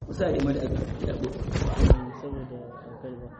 kusa da mada aka yabo saboda kai ba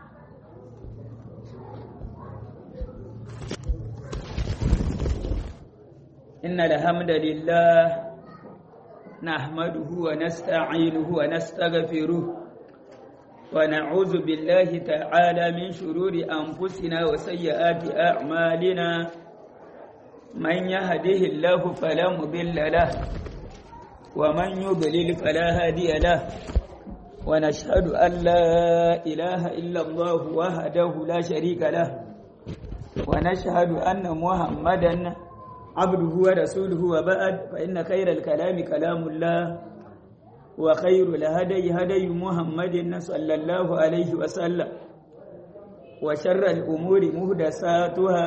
إن الحمد لله نحمده ونستعينه ونستغفره ونعوذ بالله تعالى من شرور أنفسنا وسيئات أعمالنا من يهده الله فلا مضل له ومن يضلل فلا هادي له ونشهد أن لا إله إلا الله وحده لا شريك له ونشهد أن محمدا عبده ورسوله وبعد فإن خير الكلام كلام الله وخير الهدي هدي محمد صلى الله عليه وسلم وشر الأمور محدثاتها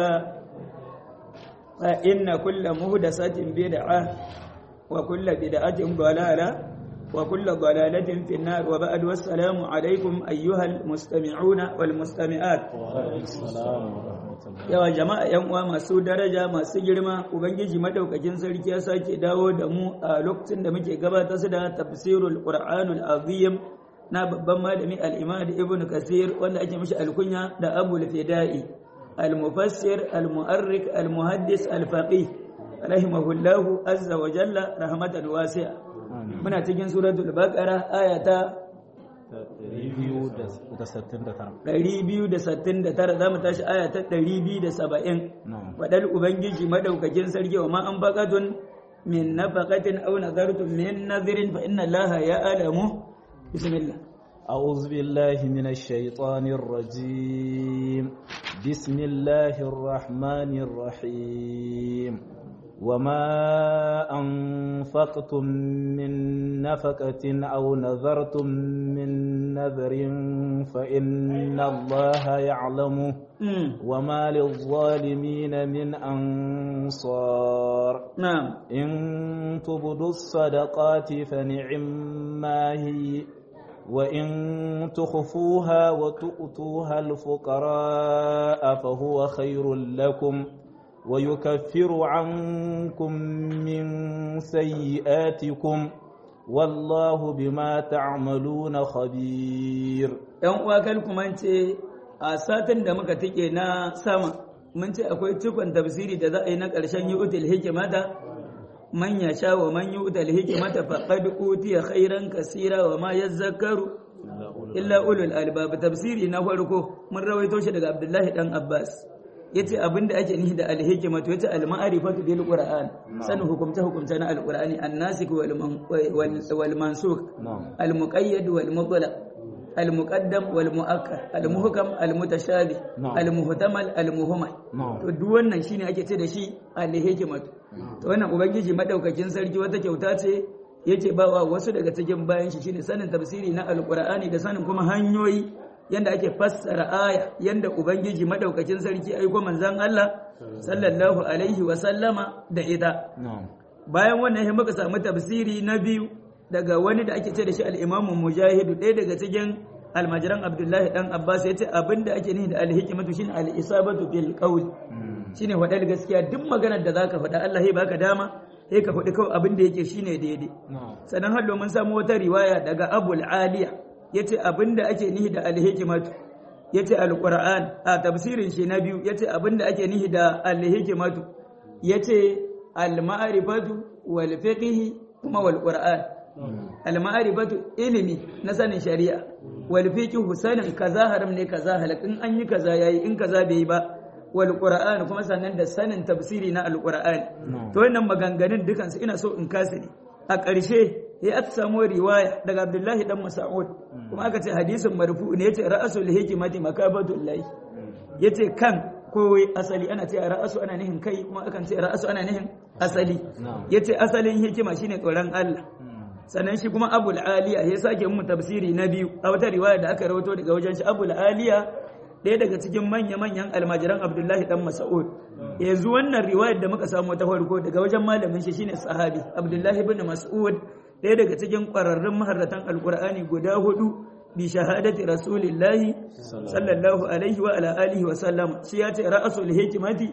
فإن كل محدثة بدعة وكل بدعة ضلالة وكل ضلالة في النار وبعد والسلام عليكم أيها المستمعون والمستمعات yawa jama'a yan uwa masu daraja masu girma ubangiji madaukakin sarki ya sake dawo da mu a lokacin da muke gabatar da tafsirul qur'anul azim na babban malami al-imam ibn kasir wanda ake mishi alkunya da abul fida'i al-mufassir al-mu'arrik al-muhaddis al-faqih rahimahullahu azza wa jalla rahmatan wasi'a muna cikin suratul baqara ayata 269 za mu tashi aya ta 270 fadal ubangiji madaukakin sarki wa ma an baqatun min nafaqatin aw nadartum min nadhirin fa inna allaha ya'lamu bismillah أعوذ بالله من الشيطان الرجيم بسم الله الرحمن الرحيم وما أنفقتم من نفقة أو نذرتم من نذر فإن الله يعلمه وما للظالمين من أنصار إن تبدوا الصدقات فنعما هي وإن تخفوها وتؤتوها الفقراء فهو خير لكم ويكفر عنكم من سيئاتكم والله بما تعملون خبير yan uwa kan kuma ce a satin da muka tike na sama mun ce akwai cikon tafsiri da za a yi na ƙarshen yu'til hikmata man yasha wa man yu'til hikmata faqad utiya khairan kaseera wa ma yazakkaru illa ulul albab tafsiri na farko mun rawaito shi daga Abdullahi dan Abbas yace abinda ake nihi da alhikmatu yace alma'rifatu bil qur'an sanin hukumta na alqur'ani annasik wal mansukh almuqayyad wal mutlaq almuqaddam wal muakkar almuhkam almutashabih almuhtamal almuhmal to duk wannan shine ake ce da shi alhikmatu to wannan ubangiji madaukakin sarki wata kyauta ce yake bawa wasu daga cikin bayan shi shine sanin tafsiri na alqur'ani da sanin kuma hanyoyi yanda ake fassara aya yanda ubangiji madaukakin sarki aiko manzon Allah sallallahu alaihi wa sallama da ita bayan wannan sai muka samu tafsiri na biyu daga wani da ake ce da shi al-Imam Mujahid ɗaya daga cikin almajiran Abdullahi dan Abbas yace abinda ake nihi da al-hikmatu shine al-isabatu bil qawl shine wadal gaskiya duk maganar da zaka faɗa Allah ya baka dama sai ka faɗi kawai abinda yake shine daidai sannan hallo mun samu wata riwaya daga Abul Aliya yace abinda ake nihi da al-hikmatu yace al-Qur'an a tafsirin shi na biyu yace abinda ake nihi da al-hikmatu yace al-ma'rifatu wal fiqh kuma wal Qur'an al-ma'rifatu ilimi na sanin shari'a wal fiqh sanin kaza haram ne kaza halak in an yi kaza yayi in kaza bai yi ba wal Qur'an kuma sannan da sanin tafsiri na al-Qur'an to wannan maganganun dukan su ina so in kasa ne a ƙarshe ya aka samu riwaya daga Abdullahi dan Mas'ud kuma aka ce hadisin marfu ne yace ra'asul hikmati makabatul lahi yace kan kowai asali ana ce ra'asu ana nihin kai kuma akan ce ra'asu ana nihin asali yace asalin hikima shine tsoron Allah sannan shi kuma Abul Aliya ya sake mu tafsiri na biyu a wata riwaya da aka rawaito daga wajen shi Abul Aliya ɗaya daga cikin manya-manyan almajiran Abdullahi dan Mas'ud yanzu wannan riwayar da muka samu ta farko daga wajen malamin shi shine sahabi Abdullahi ibn Mas'ud ɗaya daga cikin ƙwararrun maharratan alƙur'ani guda hudu bi shahadati rasulillahi sallallahu alaihi wa ala alihi wa sallam shi ya ce ra'asul hikmati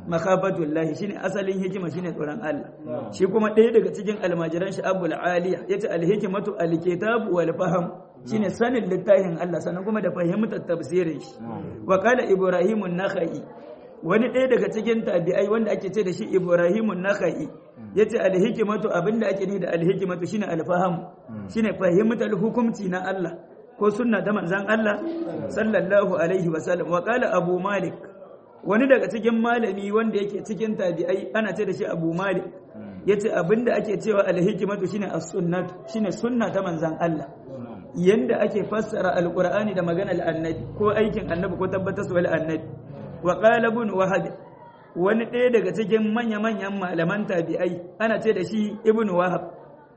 makhafatullah shine asalin hikima shine tsoron Allah shi kuma ɗaya daga cikin almajiran shi Abul Aliya yace al-hikmatu al-kitab wal fahm shine sanin littafin Allah sannan kuma da fahimtar tafsirin shi wa qala Ibrahim an-Nakhai wani ɗaya daga cikin tabi'ai wanda ake ce da shi Ibrahim an-Nakhai yace al-hikmatu abinda ake nufi da al-hikmatu shine al-fahm shine fahimtar hukunci na Allah ko sunna ta manzon Allah sallallahu alaihi wasallam wa qala Abu Malik wani daga cikin malami wanda yake cikin tabi'ai ana ce da shi Abu Malik yace abinda ake cewa al-hikmatu shine as-sunnah shine sunna ta manzon Allah yanda ake fassara al-Qur'ani da maganar annabi ko aikin annabi ko tabbatar da annabi wa qala ibn Wahab wani ɗaya daga cikin manya-manyan malaman tabi'ai ana ce da shi ibn Wahab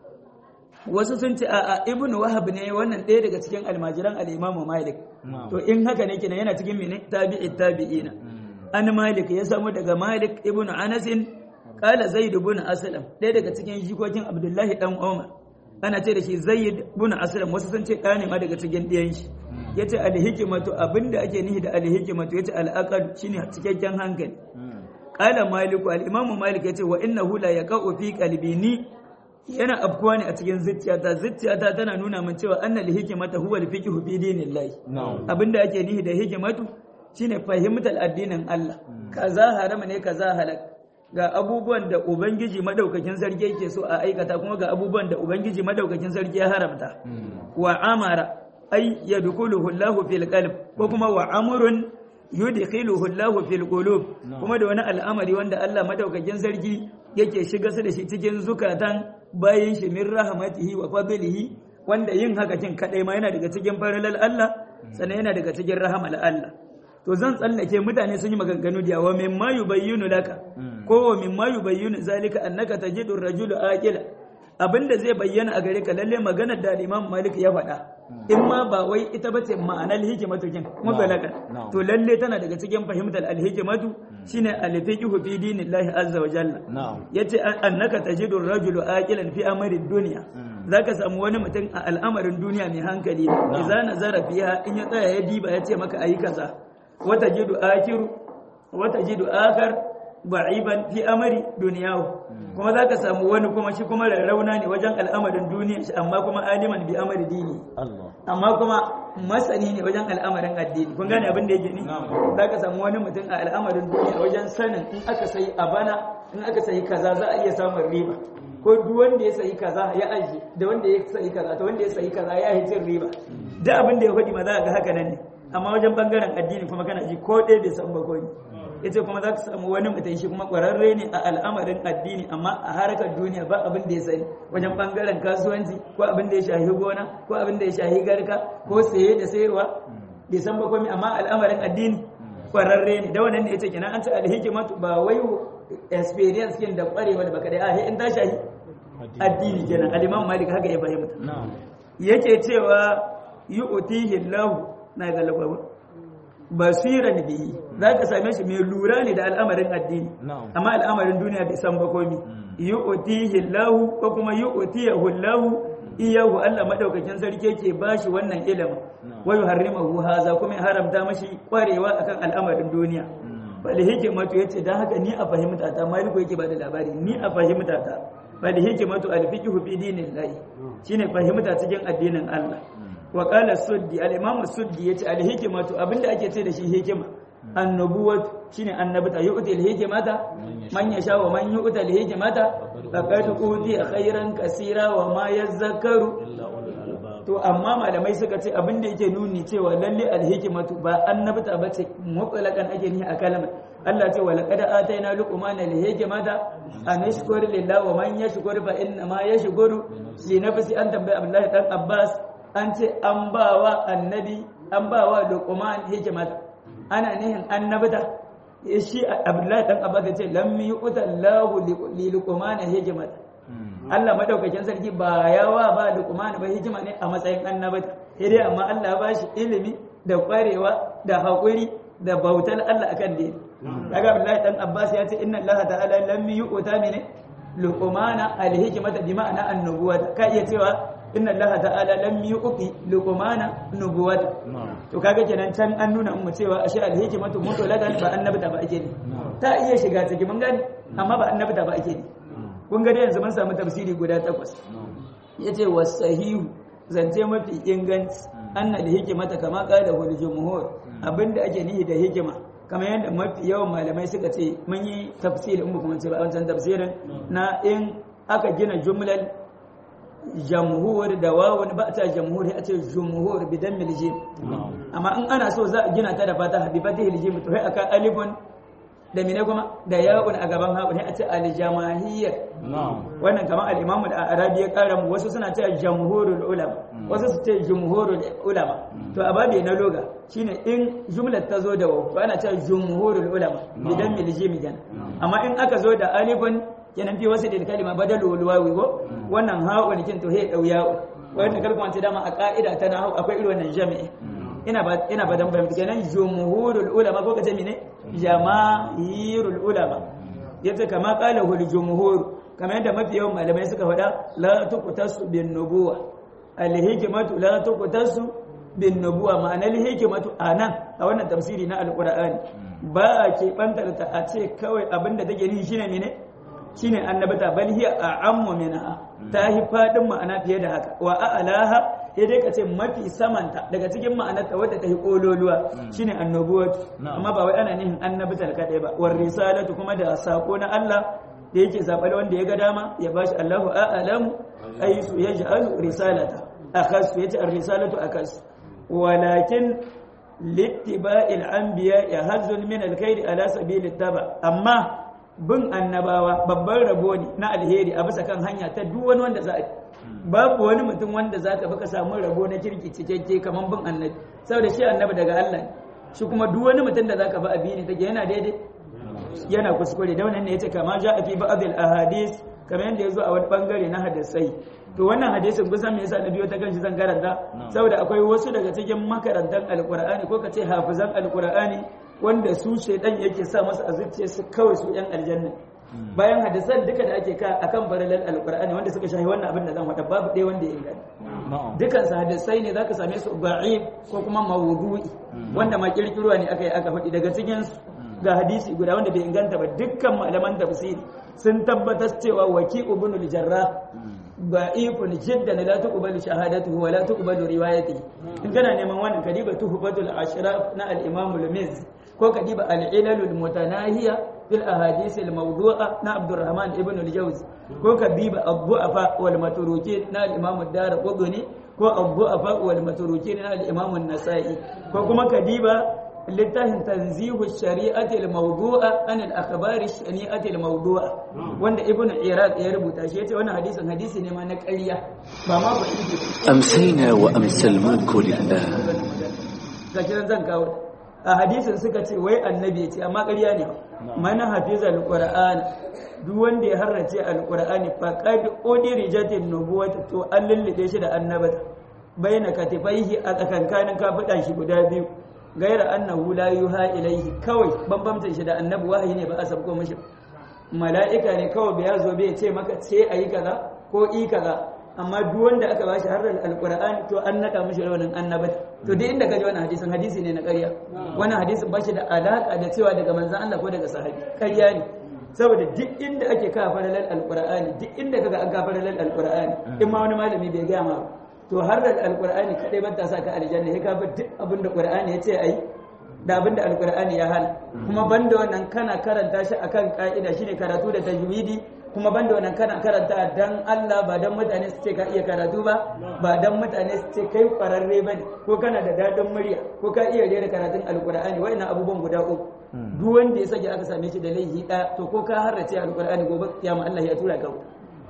wasu sun ce a ibn Wahab ne wannan ɗaya daga cikin almajiran al-Imam Malik to in haka ne kina yana cikin mene tabi'ina an Malik ya samu daga Malik ibn Anas qala Zaid ibn Aslam ɗaya daga cikin jikokin Abdullahi dan Umar ana ce da shi Zaid ibn Aslam wasu sun ce ɗa ne ma daga cikin ɗiyan shi yace al-hikmatu abinda ake nihi da al-hikmatu yace al-aql shine cikakken hankali qala Malik al-Imam Malik yace wa innahu la yaqa'u fi qalbi ni yana afkuwa ne a cikin zuciyata tana nuna min cewa annal hikmata huwa al-fiqhu fi dinillahi abinda ake nihi da hikmatu shine fahimtar addinin Allah kaza harama ne kaza halak ga abubuwan da ubangiji madaukakin sarki yake so a aikata kuma ga abubuwan da ubangiji madaukakin sarki ya haramta wa amara ay yadkhuluhu Allahu fil qalb ko kuma wa amrun yudkhiluhu Allahu fil qulub kuma da wani al'amari wanda Allah madaukakin sarki yake shiga su da shi cikin zukatan bayin shi min rahmatihi wa fadlihi wanda yin haka kin kadai ma yana daga cikin farilal Allah sannan yana daga cikin rahamal Allah to zan tsallake mutane sun yi maganganu da yawa mimma yubayyinu laka ko wa mimma yubayyinu zalika annaka tajidu ar-rajulu aqila abinda zai bayyana a gare ka lalle maganar da Imam Malik ya faɗa in ma ba wai ita bace ma'anar hikimatu kin kuma balaga to lalle tana daga cikin fahimtar al-hikimatu shine al-fiqhu fi dinillahi azza wa jalla yace annaka tajidu ar-rajulu aqilan fi amri dunya zaka samu wani mutum a al'amarin duniya mai hankali idza nazara fiha in ya tsaya ya diba ya ce maka ayi kaza watajidu akhar ba'iban fi amri dunyahu kuma zaka samu wani kuma shi kuma rarrauna ne wajen al'amarin duniya shi amma kuma aliman bi amri dini amma kuma masani ne wajen al'amarin addini kun gane abin da yake ni zaka samu wani mutum a al'amarin duniya wajen sanin in aka sayi abana in aka sayi kaza za a iya samun riba ko duk wanda ya sayi kaza ya aje da wanda ya sayi kaza to wanda ya sayi kaza ya yi cin riba duk abin da ya faɗi ma za ga haka nan ne amma wajen bangaren addini kuma kana ji ko ɗaya bai san ba ko ni yace kuma za ka samu wani mutum shi kuma ƙwararre ne a al'amarin addini amma a harkar duniya ba abin da ya sani wajen bangaren kasuwanci ko abin da ya shahi gona ko abin da ya shahi garka ko saye da sayarwa bai san ba komai amma al'amarin addini ƙwararre ne da wannan ne yace kenan an ce alhikimatu ba wai experience kin da ƙwarewa da baka da in ta shahi addini kenan al-Imam Malik haka ya fahimta yake cewa yu'tihi Allah na galaba basiran bihi za ka same shi mai lura ne da al'amarin addini amma al'amarin duniya bai san ba komi yu'tihi Allah ko kuma yu'tiyahu Allah iyahu Allah madaukakin sarki yake bashi wannan ilimin wa yuharrimuhu haza kuma ya haramta mashi kwarewa akan al'amarin duniya bal hikmatu yace dan haka ni a fahimta ta Maliku yake bada labari ni a fahimta ta bal hikmatu al-fiqhu fi dinillahi shine fahimta cikin addinin Allah wa qala suddi al-imam suddi yace al-hikmatu abinda ake ce da shi hikima annubuwat shine annabta yu'ti al-hikmata man yasha wa man yu'ta al-hikmata faqad utiya khairan kaseera wa ma yazakkaru to amma malamai suka ce abinda yake nuni cewa lalle al-hikmatu ba annabta bace mutlaqan ake ni a kalmar Allah ce wa laqad atayna luqmana al-hikmata an yashkur lillahi wa man yashkur fa inna ma yashkuru li nafsi an tambayi Abdullahi dan Abbas an ce an bawa annabi an bawa luqman hikmata ana nihin annabta shi Abdullahi dan Abbas ya ce lam yu'ta Allahu li luqman hikmata Allah madaukakin sarki ba yawa ba luqman ba hikima ne a matsayin annabta sai dai amma Allah ba shi ilimi da kwarewa da hakuri da bautar Allah akan dai daga Abdullahi dan Abbas ya ce inna Allah ta'ala lam yu'ta min luqmana al-hikmata bi ma'ana an-nubuwata ka iya cewa inna Allah ta'ala lam yuqi luqmana nubuwata to kaga kenan can an nuna mu cewa ashe al-hikmatu mutlaqan ba annabta ba ake ne ta iya shiga ciki mun gani amma ba annabta ba ake ne kun ga yanzu mun samu tafsiri guda 8 yace wasahihu zance mafi inganci anna al-hikmata kama qala wal jumhur abinda ake nihi da hikima kamar yadda mafi yawan malamai suka ce mun yi tafsiri in kuma ce ba wancan tafsirin na in aka gina jumlar jamhur da wawun ba ta jamhur a ce jumhur bidan miljim amma in ana so za a gina ta da fata bi fatihil jim to sai aka alifun da mine kuma da ya'un a gaban haɓu sai a ce aljamahiyyar wannan kamar al-imam al-arabi ya kara mu wasu suna cewa jamhurul ulama wasu su ce jumhurul ulama to a babe na loga shine in jumlar ta zo da waw to ana cewa jumhurul ulama bidan miljim kenan amma in aka zo da alifun kenan fi wasu da kalima badalul wawi ko wannan ha'un kin to he dau ya'u wannan kalma ce dama a ka'ida ta nahu akwai irin wannan jami'i ina ba dan fahimta kenan jumhurul ulama ko kace mene jama'irul ulama yace kama qala hul jumhur kamar yadda mafi yawan malamai suka faɗa la tuqtasu bin nubuwa al hikmatu la tuqtasu bin nubuwa ma'anar hikmatu anan a wannan tafsiri na alqur'ani ba ke bantar ta a ce kawai abinda take nihi shine mene shine annabata bal hiya a'ammu minha ta hi fadin ma'ana fiye da haka wa a'laha sai dai ka ce mafi samanta daga cikin ma'anarta wadda ta yi kololuwa shine annubuwatu amma ba wai ana nihin annabitar kadai ba war risalatu kuma da sako na Allah da yake zabal wanda ya ga dama ya bashi Allahu a'lamu ayyu yaj'alu risalata akhas yace ar-risalatu akas walakin littiba'il anbiya yahzun min al-khair ala sabilit taba amma bin annabawa babban rabo ne na alheri a bisa kan hanya ta duk wani wanda za a babu wani mutum wanda za ka baka samu rabo na kirki cikakke kamar bin annabi saboda shi annabi daga Allah shi kuma duk wani mutum da za ka ba abi ne take yana daidai yana kuskure da wannan ne yace kama ja fi ba'd al ahadith kamar yanda yazo a wani bangare na hadisai to wannan hadisin kusan me yasa na biyo ta kanshi zan karanta saboda akwai wasu daga cikin makarantan alqur'ani ko kace hafizan alqur'ani wanda su shaidan yake sa masa a zuciyarsu kawai su yan aljanna bayan hadisan duka da ake ka akan baralal alqur'ani wanda suka shahi wannan abin da zan faɗa babu ɗaya wanda ya inganta dukan su hadisai ne zaka same su da'if ko kuma mawdu'i wanda ma kirkiruwa ne aka yi aka faɗi daga cikin su ga hadisi guda wanda bai inganta ba dukkan malaman tafsiri sun tabbatar cewa waki ibn al-jarrah da'ifun jiddan la tuqbalu shahadatuhu wa la tuqbalu riwayatihi in kana neman wannan kadiba tuhfatul ashraf na al-imam al-miz ko kadiba al-ilalul mutanahiya fil ahadith al-mawdu'a na Abdurrahman ibn al-Jawzi ko kadiba ad-du'afa wal maturukin na al-imam ad-Darqutni ko ad-du'afa wal maturukin na al-imam an-Nasa'i ko kuma kadiba littafin tanzihu shari'ati al-mawdu'a an al-akhbar ash-shani'ati al-mawdu'a wanda ibn Iraq ya rubuta shi yace wannan hadisin hadisi ne ma na ƙarya ba ma ba amsayna wa amsal mulku lillah kakiran zan kawo a hadisin suka ce wai annabi ce amma ƙarya ne mana hafiza al-qur'an duk wanda ya harrace al-qur'ani faqad udirijatin nubuwata to an lullube shi da annabata baina katifaihi a tsakankanin kafidan shi guda biyu gaira annahu la yuha ilaihi kawai bambamcin shi da annabi wahayi ne ba a sabko mishi mala'ika ne kawai bai zo bai ce maka ce ayi kaza ko i kaza amma duk wanda aka bashi har alqur'ani to an naka mishi rawanin annabi to duk inda kaji wannan hadisin hadisi ne na ƙarya wannan hadisin bashi da alaka da cewa daga manzon Allah ko daga sahabi ƙarya ne saboda duk inda ake kafa lal alqur'ani duk inda kaga an kafa lal alqur'ani in ma wani malami bai ga ma to har da alqur'ani kadai ban ta saka aljanna sai ka bi duk abin da qur'ani ya ce ai da abin da alqur'ani ya hana kuma banda wannan kana karanta shi akan ka'ida shine karatu da tajwidi kuma banda wannan kana karanta dan Allah ba dan mutane su ce ka iya karatu ba ba dan mutane su ce kai kwararre bane ko kana da dadin murya ko ka iya rera karatun alqur'ani wa'annan abubuwan guda uku duk wanda ya sake aka same shi da laifi da to ko ka harrace alqur'ani gobe kiyama Allah ya tura ka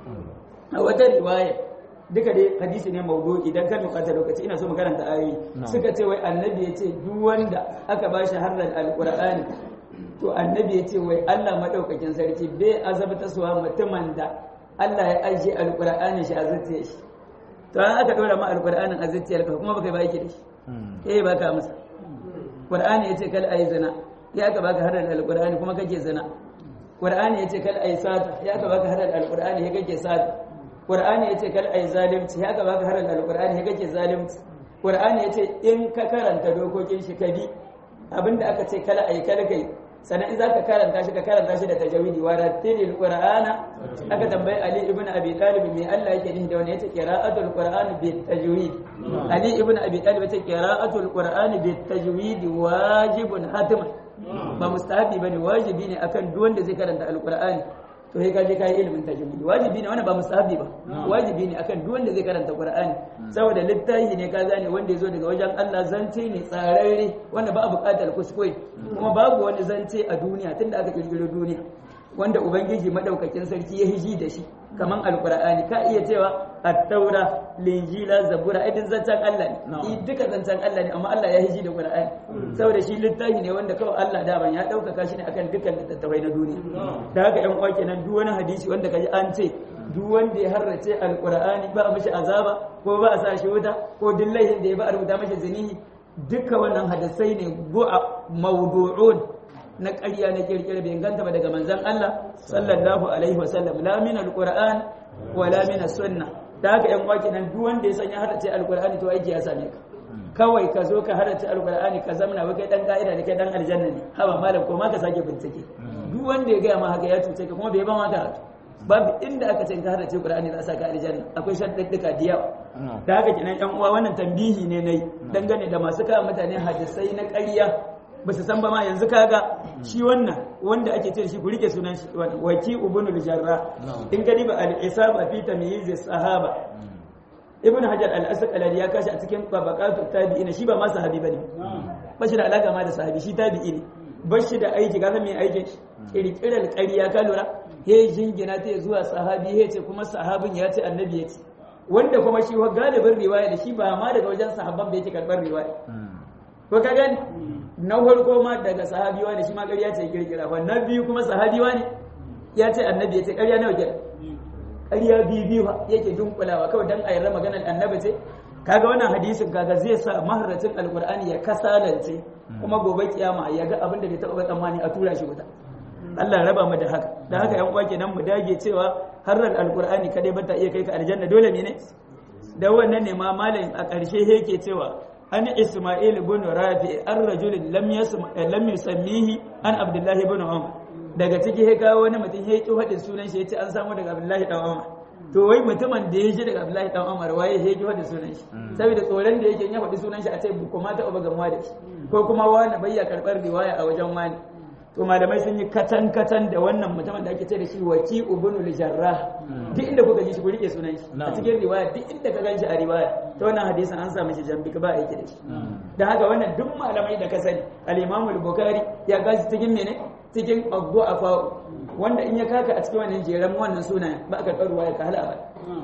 a wata riwaya duka dai hadisi ne mawdu'i idan kan bukata lokaci ina so mu karanta ayoyi suka ce wai annabi ya ce duk wanda aka bashi harrar alqur'ani to annabi ya ce wai Allah madaukakin sarki bai azabta suwa mutumin da Allah ya ajiye alqur'ani shi a zuciyar shi to an aka dora ma alqur'anin a zuciyar ka kuma baka ba yake da shi baka masa qur'ani ya ce kal ayi zina ya aka baka harrar alqur'ani kuma kake zina qur'ani ya ce kal ayi sata ya aka baka harrar alqur'ani ya kake sata Qur'ani yace kal ai zalimci haka baka haranta alqur'ani haka kake zalimci Qur'ani yace in ka karanta dokokin shi ka bi abinda aka ce kala ai kala kai sannan in zaka karanta shi ka karanta shi da tajawidi wa rattilil qur'ana aka tambayi Ali ibn Abi Talib me Allah yake nufi da wani yace qira'atul qur'ani bit tajwid Ali ibn Abi Talib yace qira'atul qur'ani bit tajwid wajibun hatman ba mustahabi bane wajibi ne akan duk wanda zai karanta alqur'ani to sai kaje kai ilimin tajwid wajibi ne wannan ba mustahabi ba wajibi ne akan duk wanda zai karanta qur'ani saboda littafi ne ka gane wanda yazo daga wajen Allah zance ne tsararre wanda ba a buƙatar kuskure kuma babu wani zance a duniya tunda aka kirkiro duniya wanda ubangiji madaukakin sarki ya hiji da shi kaman alqur'ani ka iya cewa at-taura linjila zabura idan zancen Allah ne duka zancen Allah ne amma Allah ya hiji da qur'ani saboda shi littafi ne wanda kawai Allah da ban ya daukaka shi ne akan dukkan littattafai na duniya da haka ƴan uwa kenan duk wani hadisi wanda kaji an ce duk wanda ya harrace alqur'ani ba a mishi azaba ko ba a sa shi wuta ko dillahi da ya ba a rubuta mishi zinihi duka wannan hadisai ne mawdu'un na ƙarya na kirkira bai inganta ba daga manzon Allah sallallahu alaihi wasallam la min alquran wa la min sunna da haka yan waki nan duk wanda ya sanya hadace alqur'ani to aiki ya same ka kawai ka zo ka hadace alqur'ani ka zamna ba kai dan ka'ida ne kai dan aljanna ne haba malam ko ma ka sake bincike duk wanda ya ga ma haka ya tuce ka kuma bai ba ma karatu babu inda aka ce ka hadace qur'ani za saka aljanna akwai shaddadduka diya da haka kinan yan uwa wannan tambihi ne nayi dangane da masu kawo mutane hadisai na ƙarya ba su san ba ma yanzu kaga shi wannan wanda ake ce shi ku rike sunan shi waki ibn al-jarrah in gani ba al-isaba fi tamyiz as-sahaba ibn hajar al-asqalani ya kashi a cikin tabaqatut tabi'in shi ba ma sahabi bane ba shi da alaka ma da sahabi shi tabi'i ne ba shi da aiki ga mai aikin kirkirar ƙarya ka lura he jingina ta zuwa sahabi he ce kuma sahabin ya ce annabi ya ce wanda kuma shi wa galibin riwaya da shi ba ma daga wajen sahabban bai yake karbar riwaya ko ka gani na farko ma daga sahabi wani shi ma ƙarya ce kirkira ba na biyu kuma sahabi wani ya ce annabi ya ce ƙarya nawa kenan ƙarya biyu yake dunkulawa kawai dan ayyar maganar annabi ce kaga wannan hadisin kaga zai sa maharracin alqur'ani ya kasalance kuma gobe kiyama ya ga abin da bai taɓa tsammani a tura shi wuta Allah raba mu da haka dan haka yan uwa kenan mu dage cewa harrar alqur'ani kadai bata iya kai ka aljanna dole ne da wannan ne ma malamin a ƙarshe yake cewa an Isma'il ibn Rafi ar-rajul lam yusammihi an Abdullah ibn Umar daga ciki ya kawo wani mutum ya ki hadin sunan shi yace an samu daga Abdullah dan Umar to wai mutumin da ya ji daga Abdullah dan Umar waye ya ki hadin sunan shi saboda tsoron da yake ya faɗi sunan shi a ce kuma ta uba gamuwa da shi ko kuma wani bayya karbar riwaya a wajen wani to malamai sun yi katan da wannan mutumin da ake ce da shi waki ibn al-jarrah duk inda kuka ji shi ku rike sunan shi a cikin riwaya duk inda ka ganshi a riwaya to wannan hadisin an samu shi jambi ka ba aiki da shi dan haka wannan duk malamai da ka sani al-Imam al-Bukhari ya gashi cikin mene cikin abu afa wanda in ya kaka a cikin wannan jeran wannan sunan ba ka karuwa ya kala ba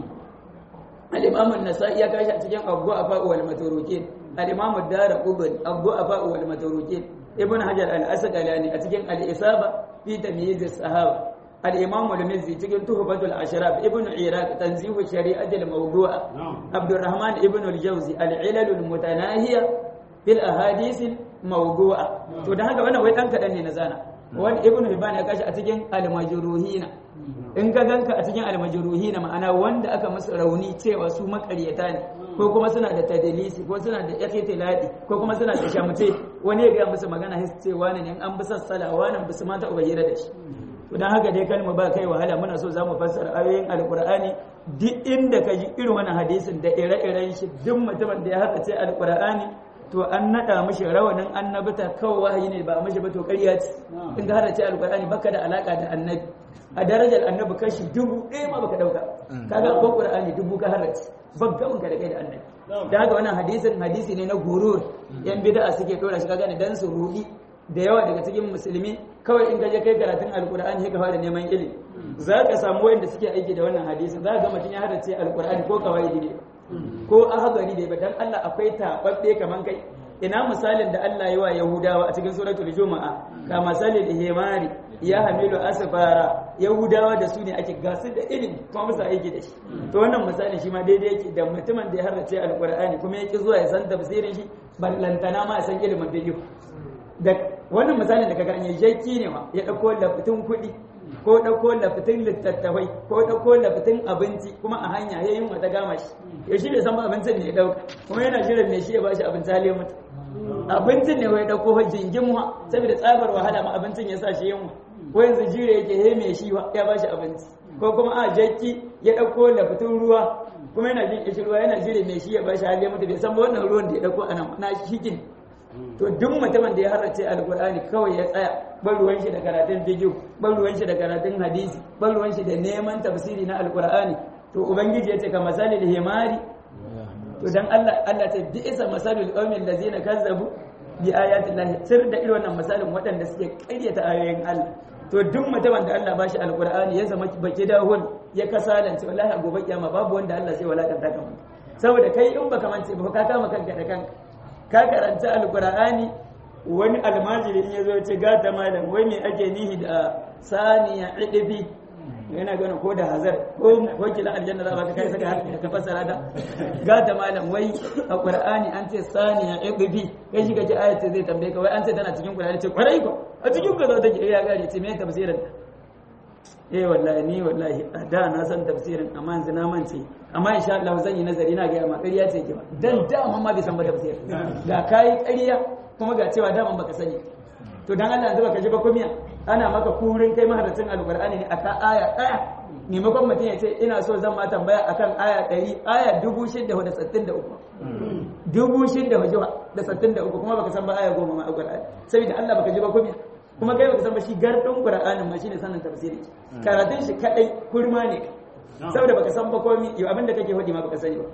al-Imam an-Nasa'i ya gashi a cikin abu afa wal maturukin al-Imam ad-Darqutni abu afa wal maturukin ibn hajar al-asqalani a cikin al-isaba fi tamyiz as-sahaba al-imam al-mizzi cikin tuhfatul ashraf ibn iraq tanzihu shari'at al-mawdu'a abdurrahman ibn al-jawzi al-ilal al-mutanahiya fil ahadith al-mawdu'a to dan haka wannan wai dan kadan ne na zana wani ibn hibban ya kashi a cikin al-majruhina in ka ganka a cikin al-majruhina ma'ana wanda aka musu rauni cewa su makaryata ne ko kuma suna da tadlisi ko suna da ikhtilati ko kuma suna da shamte wani ya ga musu magana sai ce wani ne an bi sassala wani bi su mata ubayyana da shi to dan haka dai kalma ba kai wahala muna so zamu fassara ayoyin alqur'ani duk inda ka ji irin wannan hadisin da ire-iren shi duk mutumin da ya haka ce alqur'ani to an nada mishi rawanin annabita kawai wahayi ne ba mishi ba to ƙarya ce in ka hada ce alqur'ani baka da alaka da annabi a darajar annabi kashi 1000 ma baka dauka kaga ko qur'ani 1000 ka harace baggamin ka da kai da annabi da haka wannan hadisi ne na gurur yan bid'a suke dora shi kaga ne dan su rudi da yawa daga cikin musulmi kawai in gaje kai karatun alqur'ani ka fara neman ilimi zaka samu wanda suke aiki da wannan hadisin zaka ga mutun ya hadace alqur'ani ko kawaidi ne ko ahadari ne ba dan Allah akwai tababbe kaman kai ina misalin da Allah yi wa Yahudawa a cikin suratul Juma'a ka misalin himari ya hamilu asfara Yahudawa da su ne ake gasu da ilimi kuma musa aiki da shi to wannan misalin shi ma daidai yake da mutumin da ya harrace alqur'ani kuma yake zuwa ya san tafsirin shi ballantana ma ya san ilimin fiqh da wannan misalin da kaga an yi jaki ne ma ya dauko lafutun kuɗi ko ɗauko lafitin littattafai ko ɗauko lafitin abinci kuma a hanya ya yin wata gama shi ya shi bai san ba abincin ne ya ɗauka kuma yana jiran mai shi ya bashi abinci hali mutu abincin ne wai ɗauko jingin wa saboda tsabar wahala ma abincin ya sa shi yunwa ko yanzu jira yake he mai shi ya bashi abinci ko kuma a jakki ya ɗauko lafitin ruwa kuma yana jin kishi ruwa yana jira mai shi ya bashi hali mutu bai san ba wannan ruwan da ya ɗauko a nan na shikin to duk mutumin da ya harrace alkur'ani kawai ya tsaya ban ruwan shi da karatun fiqh ban ruwan shi da karatun hadisi ban ruwan shi da neman tafsiri na alkur'ani to ubangiji ya ce ka masalil himari to dan Allah ta bi isa masalul qawmil ladzina kazzabu bi ayati llahi sir da irin wannan misalin waɗanda suke ƙaryata ayoyin Allah to duk mutumin da Allah bashi alkur'ani ya zama baki da hul ya kasalance wallahi a gobe kiyama babu wanda Allah sai walakanta ka saboda kai in baka mance ba ka kama kanka da kanka ka karanta alkur'ani wani almajiri in ya zo ce gata malam wai me ake nihi da saniya idifi yana gana ko da hazar ko wakilan aljanna za ba ka kai saka haka ka fassara da gata malam wai a qur'ani an ce saniya idifi kai shi kace ayat zai tambaye ka wai an ce tana cikin qur'ani ce kwarai ko a cikin ka zo take ya gane ce me tafsirin wallahi da na san tafsirin amma yanzu na mance amma insha Allah zan yi nazari na ga amma ƙarya ce ke ba dan da amma bai san ba tafsir ga kai ƙarya kuma ga cewa da baka sani to dan Allah yanzu baka ji ba kumiya ana maka kurin kai maharacin alqur'ani ne akan aya daya maimakon mutum ya ce ina so zan ma tambaya akan aya 100 aya 663 663 kuma baka san ba aya 10 ma alqur'ani saboda Allah baka ji ba kumiya kuma kai baka san ba shi gardin qur'anin ma shine sanin tafsiri karatun shi kadai kurma ne saboda baka san ba komai yau abinda kake hodi ma baka sani ba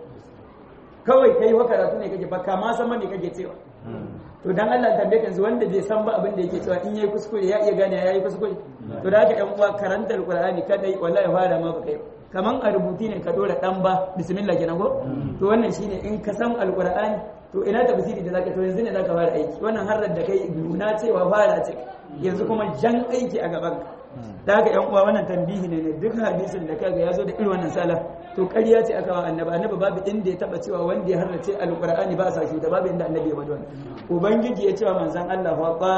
kawai kai wa karatu ne kake baka ma san me kake cewa to dan Allah tambaye kan wanda bai san ba abin da yake cewa in yayi kuskure ya iya gane yayi kuskure to da haka ɗan uwa karanta alqur'ani kadai wallahi fara ma baka yi kaman a rubuti ne ka dora dan ba bismillah kenan ko to wannan shine in ka san alqur'ani to ina tafsiri da zaka to yanzu ne zaka fara aiki wannan harar da kai nuna cewa fara ce yanzu kuma jan aiki a gaban ka da haka yan uwa wannan tambihi ne duk hadisin da kaga yazo da irin wannan sala to ƙarya ce aka wa annabi babu inda ya taba cewa wanda ya harrace alqur'ani ba sa shi da babu inda annabi ya bada wannan ubangiji ya cewa manzon Allah fa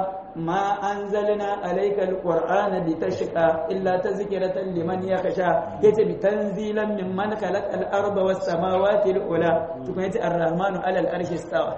ma anzalna alayka alqur'ana litashqa illa tazkiratan liman yakhsha yace bi tanzilan mimman khalaqa al-arda was samawati al-ula to kuma yace ar-rahmanu ala al-arshi istawa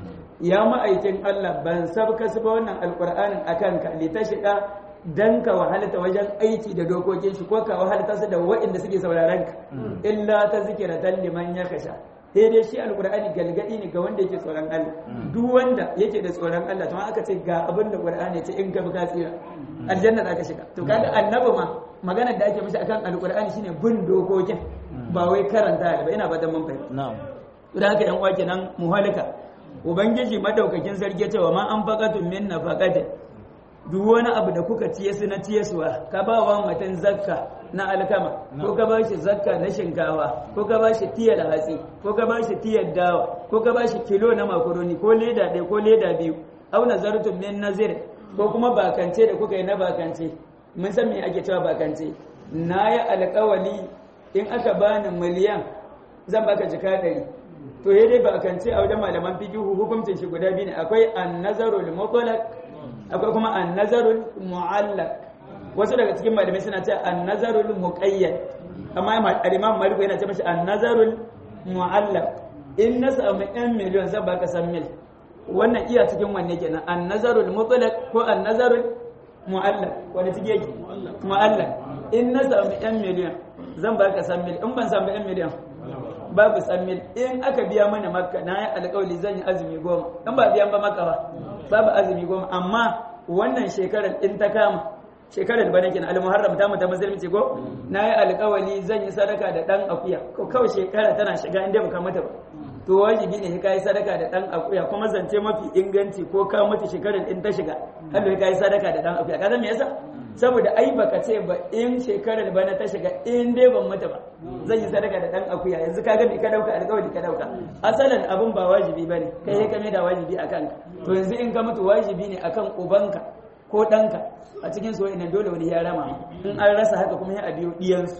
ya ma'aikin Allah ban sabka su ba wannan alqur'anin akan ka litashqa dan ka wahalata wajen aiki da dokokin shi ko ka wahalata su da waɗanda suke sauraron ka illa ta zikira dan liman ya kasha sai dai shi alqur'ani galgadi ne ga wanda yake tsoron Allah duk wanda yake da tsoron Allah to aka ce ga abin da qur'ani ya ce in ka bi ka tsira aljanna za ka shiga to kaga annabi ma maganar da ake mishi akan alqur'ani shine bin dokokin ba wai karanta ba ina ba dan mun fahimta na'am to haka yan uwa kenan muhalika ubangiji madaukakin sarki cewa ma an faqatun min nafaqatin duk wani abu da kuka ciye su na ciyesuwa ka ba wa mutum zakka na alkama ko ka ba shi zakka na shinkawa ko ka ba shi tiyar hatsi ko ka ba shi tiyar dawa ko ka ba shi kilo na makaroni ko leda ɗaya ko leda biyu au nazartum min nazir ko kuma bakance da kuka yi na bakance mun san me ake cewa bakance na yi alƙawali in aka bani miliyan zan baka jika 100 to dai bakance a wajen malaman fiqh hukuncin shi guda biyu ne akwai an-nazarul mutlaq akwai kuma an-nazarul mu'allaq wasu daga cikin malamai suna cewa an-nazarul muqayyad amma al-imam Malik yana cewa shi an-nazarul mu'allaq in na samu 1 miliyan zan baka san mil wannan iya cikin wanne kenan an-nazarul mutlaq ko an-nazarul mu'allaq wanda take yake mu'allaq in na samu 1 miliyan zan baka san mil in ban samu 1 miliyan babu san mil in aka biya mana makka na yi alƙawari zan yi azumi 10 in ba biyan ba makka ba babu azumi 10 amma wannan shekarar in ta kama shekarar bana kenan al-muharram ta mata musulunci ko na yi alƙawari zan yi sadaka da dan akuya ko kawai shekara tana shiga inda baka mata ba to wajibi ne ka yi sadaka da dan akuya kuma zance mafi inganci ko ka mutu shekarar in ta shiga har ka yi sadaka da dan akuya kaza me yasa saboda ai baka ce ba in shekarar bana ta shiga in dai ban mata ba zan yi sadaka da dan akuya yanzu kaga me ka dauka alƙawari ka dauka asalan abun ba wajibi bane kai ka mai da wajibi akan ka to yanzu in ka mutu wajibi ne akan ubanka ko danka a cikin soyayya nan dole wani ya rama in an rasa haka kuma ya biyo diyansu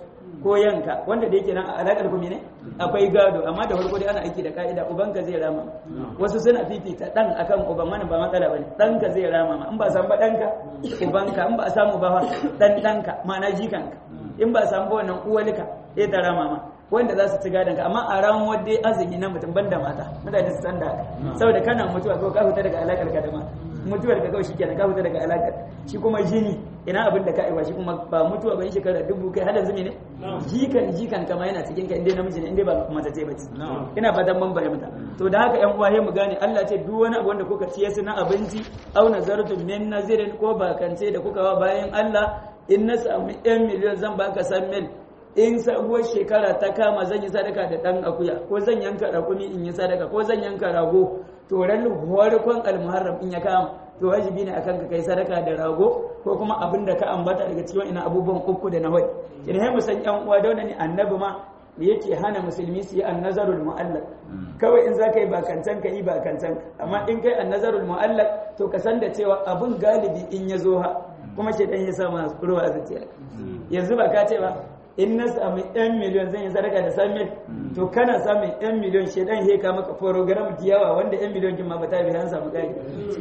ko yanka wanda da yake nan a alakar ku ne akwai gado amma da farko dai ana aiki da ka'ida ubanka zai rama wasu suna fifita dan akan uban mana ba matsala bane danka zai rama ma in ba san ba danka ubanka in ba samu ba dan danka ma'ana jikanka in ba samu ba wannan uwalika sai ta rama ma wanda za su ci gadon ka amma a ran wadda azumi na mutum banda mata mutane su san da haka saboda kana mutuwa ko ka fita daga alakar ka da mata mutuwar ka kawai shikenan ka fita daga alakar shi kuma jini ina abin da ka aiwa shi kuma ba mutuwa ba shekara 1000 kai hada zumi ne jikan kama yana cikin ka inda namiji ne inda ba mata ce bace ina fatan mun bayyana to da haka yan uwaye mu gane Allah ce duk wani abu wanda kuka ciye su na abinci au nazartum min nazirin ko bakance da kuka wa bayan Allah in na samu 1 miliyan zan baka san mil in sabuwar shekara ta kama zan yi sadaka da ɗan akuya ko zan yanka rakumi in yi sadaka ko zan yanka rago to ran farkon almuharram in ya kama to wajibi ne akan ka kai sadaka da rago ko kuma abin da ka ambata daga cikin ina abubuwan uku da na wai kin hai musan yan uwa da ne annabi ma yake hana musulmi su yi annazarul mu'allaq kawai in zaka yi bakancan ka yi bakancan amma in kai annazarul mu'allaq to ka san da cewa abin galibi in ya zo ha kuma shedan ya sa masu ruwa zuciya yanzu ba ka ce ba in na sami 'yan miliyon zan yi sadaka da samun to kana samun 'yan miliyon shedan heka maka program diyawa wanda 'yan miliyon kin ma ba ta bi an samu gari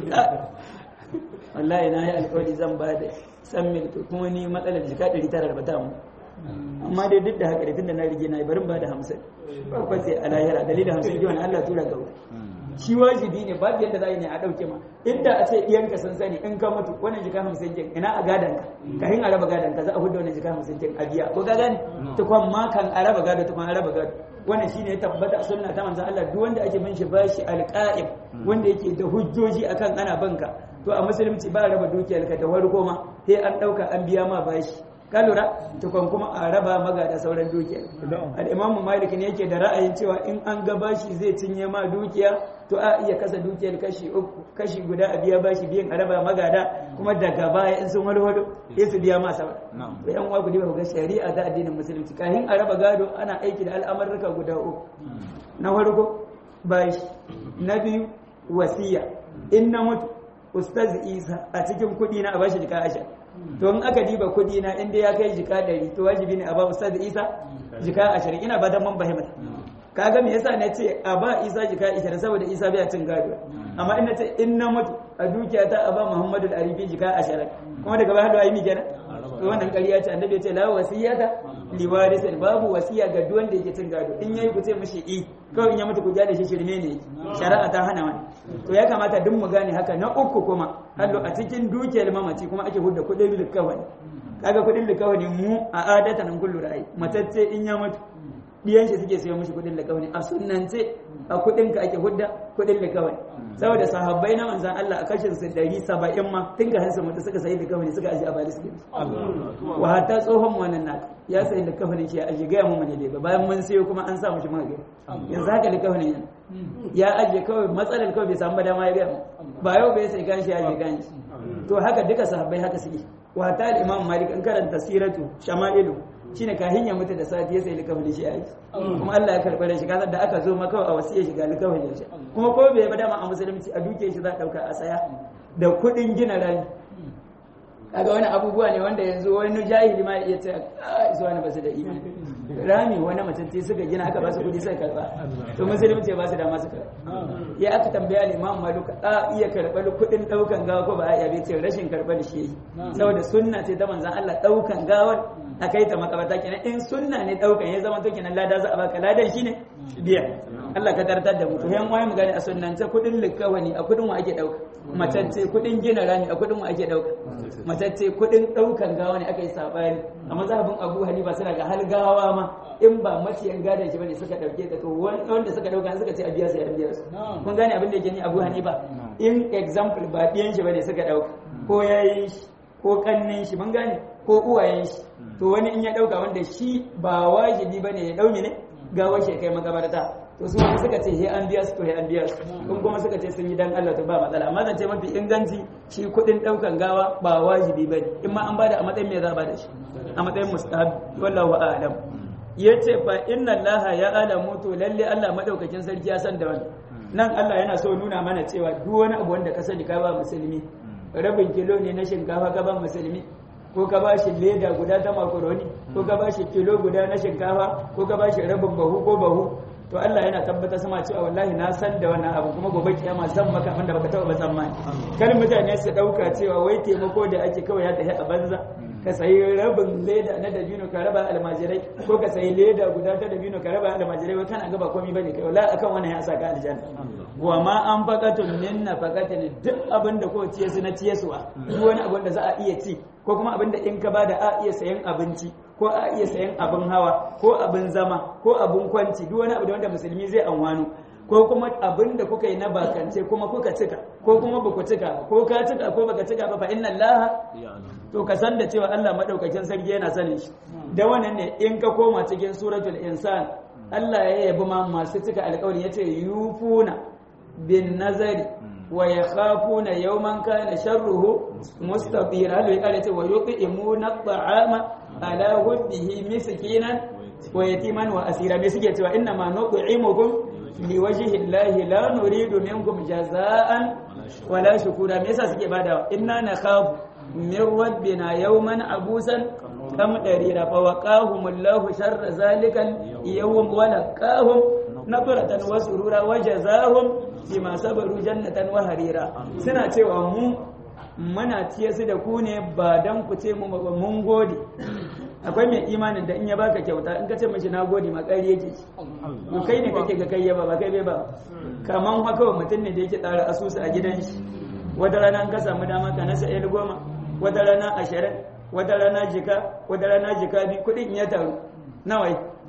wallahi na yi alƙawari zan ba da samun to kuma ni matsalar jika 900 ba ta mu amma dai duk da haka da tunda na rige na yi barin ba da 50 ba sai a lahira dalilin 50 jiwa Allah tura gaba shi wajibi ne babu yadda za yi ne a ɗauke ma inda a ce ɗiyanka sun sani in ka mutu wannan jika 50 kin ina a gadanka ka hin a raba gadanka za a hudu wannan jika 50 kin a biya ko ga gani tukwan ma kan a raba gado tukwan a raba gado wannan shine ya tabbata a sunna ta manzon Allah duk wanda ake bin shi bashi alqa'im wanda yake da hujjoji akan ana banka to a musulunci ba raba dukiyarka da warko ma sai an ɗauka an biya ma bashi ka lura tukun kuma a raba maga da sauran dukiya al-imamu malik ne yake da ra'ayin cewa in an ga bashi zai cinye ma dukiya to a iya kasa dukiyar kashi guda a biya bashi biyan a raba magada kuma daga baya in sun walwalo sai su biya ma sauran to yan uwa ku diba ga shari'a ta addinin musulunci kafin a raba gado ana aiki da al'amarruka guda uku na farko bashi na biyu wasiya in na mutu ustaz isa a cikin kudi na a bashi jika 10 to in aka diba kudi na inda ya kai jika 100 to wajibi ne a ba ustaz isa jika 20 ina ba dan man fahimta kaga me yasa na ce a ba isa jika 20 saboda isa bai cin gado amma in nace in na mutu a dukiya ta a ba muhammadu al-arifi jika 20 kuma daga baya da ayi mi kenan to wannan ƙarya ce annabi ya ce la wasiyata li warisin babu wasiya ga duk wanda yake cin gado in yayi ku ce mishi kawai in ya mutu ku ja da shi shirme ne shari'a ta hana wani to ya kamata duk mu gane haka na uku kuma hallo a cikin dukiyar mamaci kuma ake hudda kudin likawani kaga kudin likawani mu a adatan an kullu ra'ayi matacce in ya mutu diyan shi suke sayo mishi kudin likawani a sunnance a kudin ka ake hudda kudin likawani saboda sahabbai na manzon Allah a kashin su 170 ma tun ga hansu mutu suka sayi likawani suka aje a bali suke wa hatta tsohon wannan naka ya sayi likawani shi a aje ga mu ne ba bayan mun sayo kuma an sa mishi magani yanzu haka likawani ya aje kawai matsalar kawai bai samu dama ya ga ba yau bai sai ganshi ya aje ganshi to haka duka sahabbai haka suke wa hatta al-imam malik an karanta siratu shama'ilu shine kahin ya mutu da sati ya sai likafin shi aiki kuma Allah ya karɓar shi kasar da aka zo maka a wasiyar shiga likafin shi kuma ko bai ba dama a musulunci a duke shi za a ɗauka a saya da kuɗin gina rami kaga wani abubuwa ne wanda yanzu wani jahili ma ya ce su wani basu da imani rami wani mutunci suka gina aka basu kuɗi sai karɓa to musulunci ba su da masu karɓa ya aka tambaya limamu maluka a iya karɓar kuɗin ɗaukan gawa ko ba a iya ce rashin karɓar shi yi saboda sunna ce ta manzan Allah ɗaukan gawar a kai ta makabata kenan in sunna ne ɗaukan ya zama to kenan lada za a baka ladan shi ne biya Allah ka tartar da mu to yan waye mu gani a sunnance kuɗin likawani a kuɗin wa ake ɗauka matacce kuɗin gina rami a kuɗin wa ake ɗauka matacce kuɗin ɗaukan gawa ne aka yi sabani a mazhabin Abu Hanifa suna ga hal gawa ma in ba maciyan gadon shi bane suka dauke ta to wanda suka dauka suka ce a biya su ya biya su kun gane abin da yake ni Abu Hanifa in example ba diyan shi bane suka dauka ko yayin shi ko kannin shi mun gane ko uwayen shi to wani in ya dauka wanda shi ba wajibi bane ya dauke ne gawar shi kai makabarta to su wani suka ce he an biya su to he an biya su kun kuma suka ce sun yi dan Allah to ba matsala amma zan ce mafi inganci shi kudin daukan gawa ba wajibi bane in ma an bada a matsayin me za a bada shi a matsayin mustahab wallahu a'lam yace fa inna Allah ya alamu to lalle Allah madaukakin sarki ya san da wannan nan Allah yana so nuna mana cewa duk wani abu wanda ka sani ka ba musulmi rabin kilo ne na shinkafa ka ba musulmi ko ka bashi leda guda ta makaroni ko ka bashi kilo guda na shinkafa ko ka bashi rabin bahu ko bahu to Allah yana tabbata sama cewa wallahi na san da wannan abu kuma gobe kiyama zan maka abin da baka taba ba tsammani kar mutane su dauka cewa wai taimako da ake kawai ya tafi a banza ka sayi rabin leda na dabino ka raba almajirai ko ka sayi leda guda ta dabino ka raba almajirai wai kana gaba komai bane kai wallahi akan wannan ya saka aljanna wa ma an faqatun min nafaqatin duk abin da ko ciye su na ciyesuwa duk wani abin da za a iya ci ko kuma abin da in ka bada a iya sayan abinci ko a iya sayan abin hawa ko abin zama ko abin kwanci duk wani abu da wanda musulmi zai anwano ko kuma abin da kuka yi na bakance kuma kuka cika ko kuma baku cika ko ka cika ko baka cika ba fa inna allaha to ka san da cewa Allah madaukakin sarki yana sanin shi da wannan ne in ka koma cikin suratul insan Allah ya yabi ma masu cika alƙawari yace yufuna bin nazari wa yakhafuna yawman kana sharruhu mustatira Allah ya ce wa yuqimuna at'ama ala hubbihi miskinan wa yatiman wa asira me suke cewa inna ma nu'imukum liwajhi llahi la nuridu minkum jazaan wala shukura me yasa suke bada inna nakhafu min rabbina yawman abusan kam darira fa waqahum Allahu sharra zalikal yawm wa laqahum nadratan wa surura wa jazaahum bima sabaru jannatan wa harira suna cewa mu muna ciye su da ku ne ba dan ku ce mu mun gode akwai mai imanin da in ya baka kyauta in ka ce mashi na gode ma ƙari yake to kai ne kake ga kai ba kai bai ba kaman haka mutum ne da yake tsara asusu a gidan shi wata rana an ka samu dama ka nasa 10 wata rana 20 wata rana jika bi kudin ya taru nawa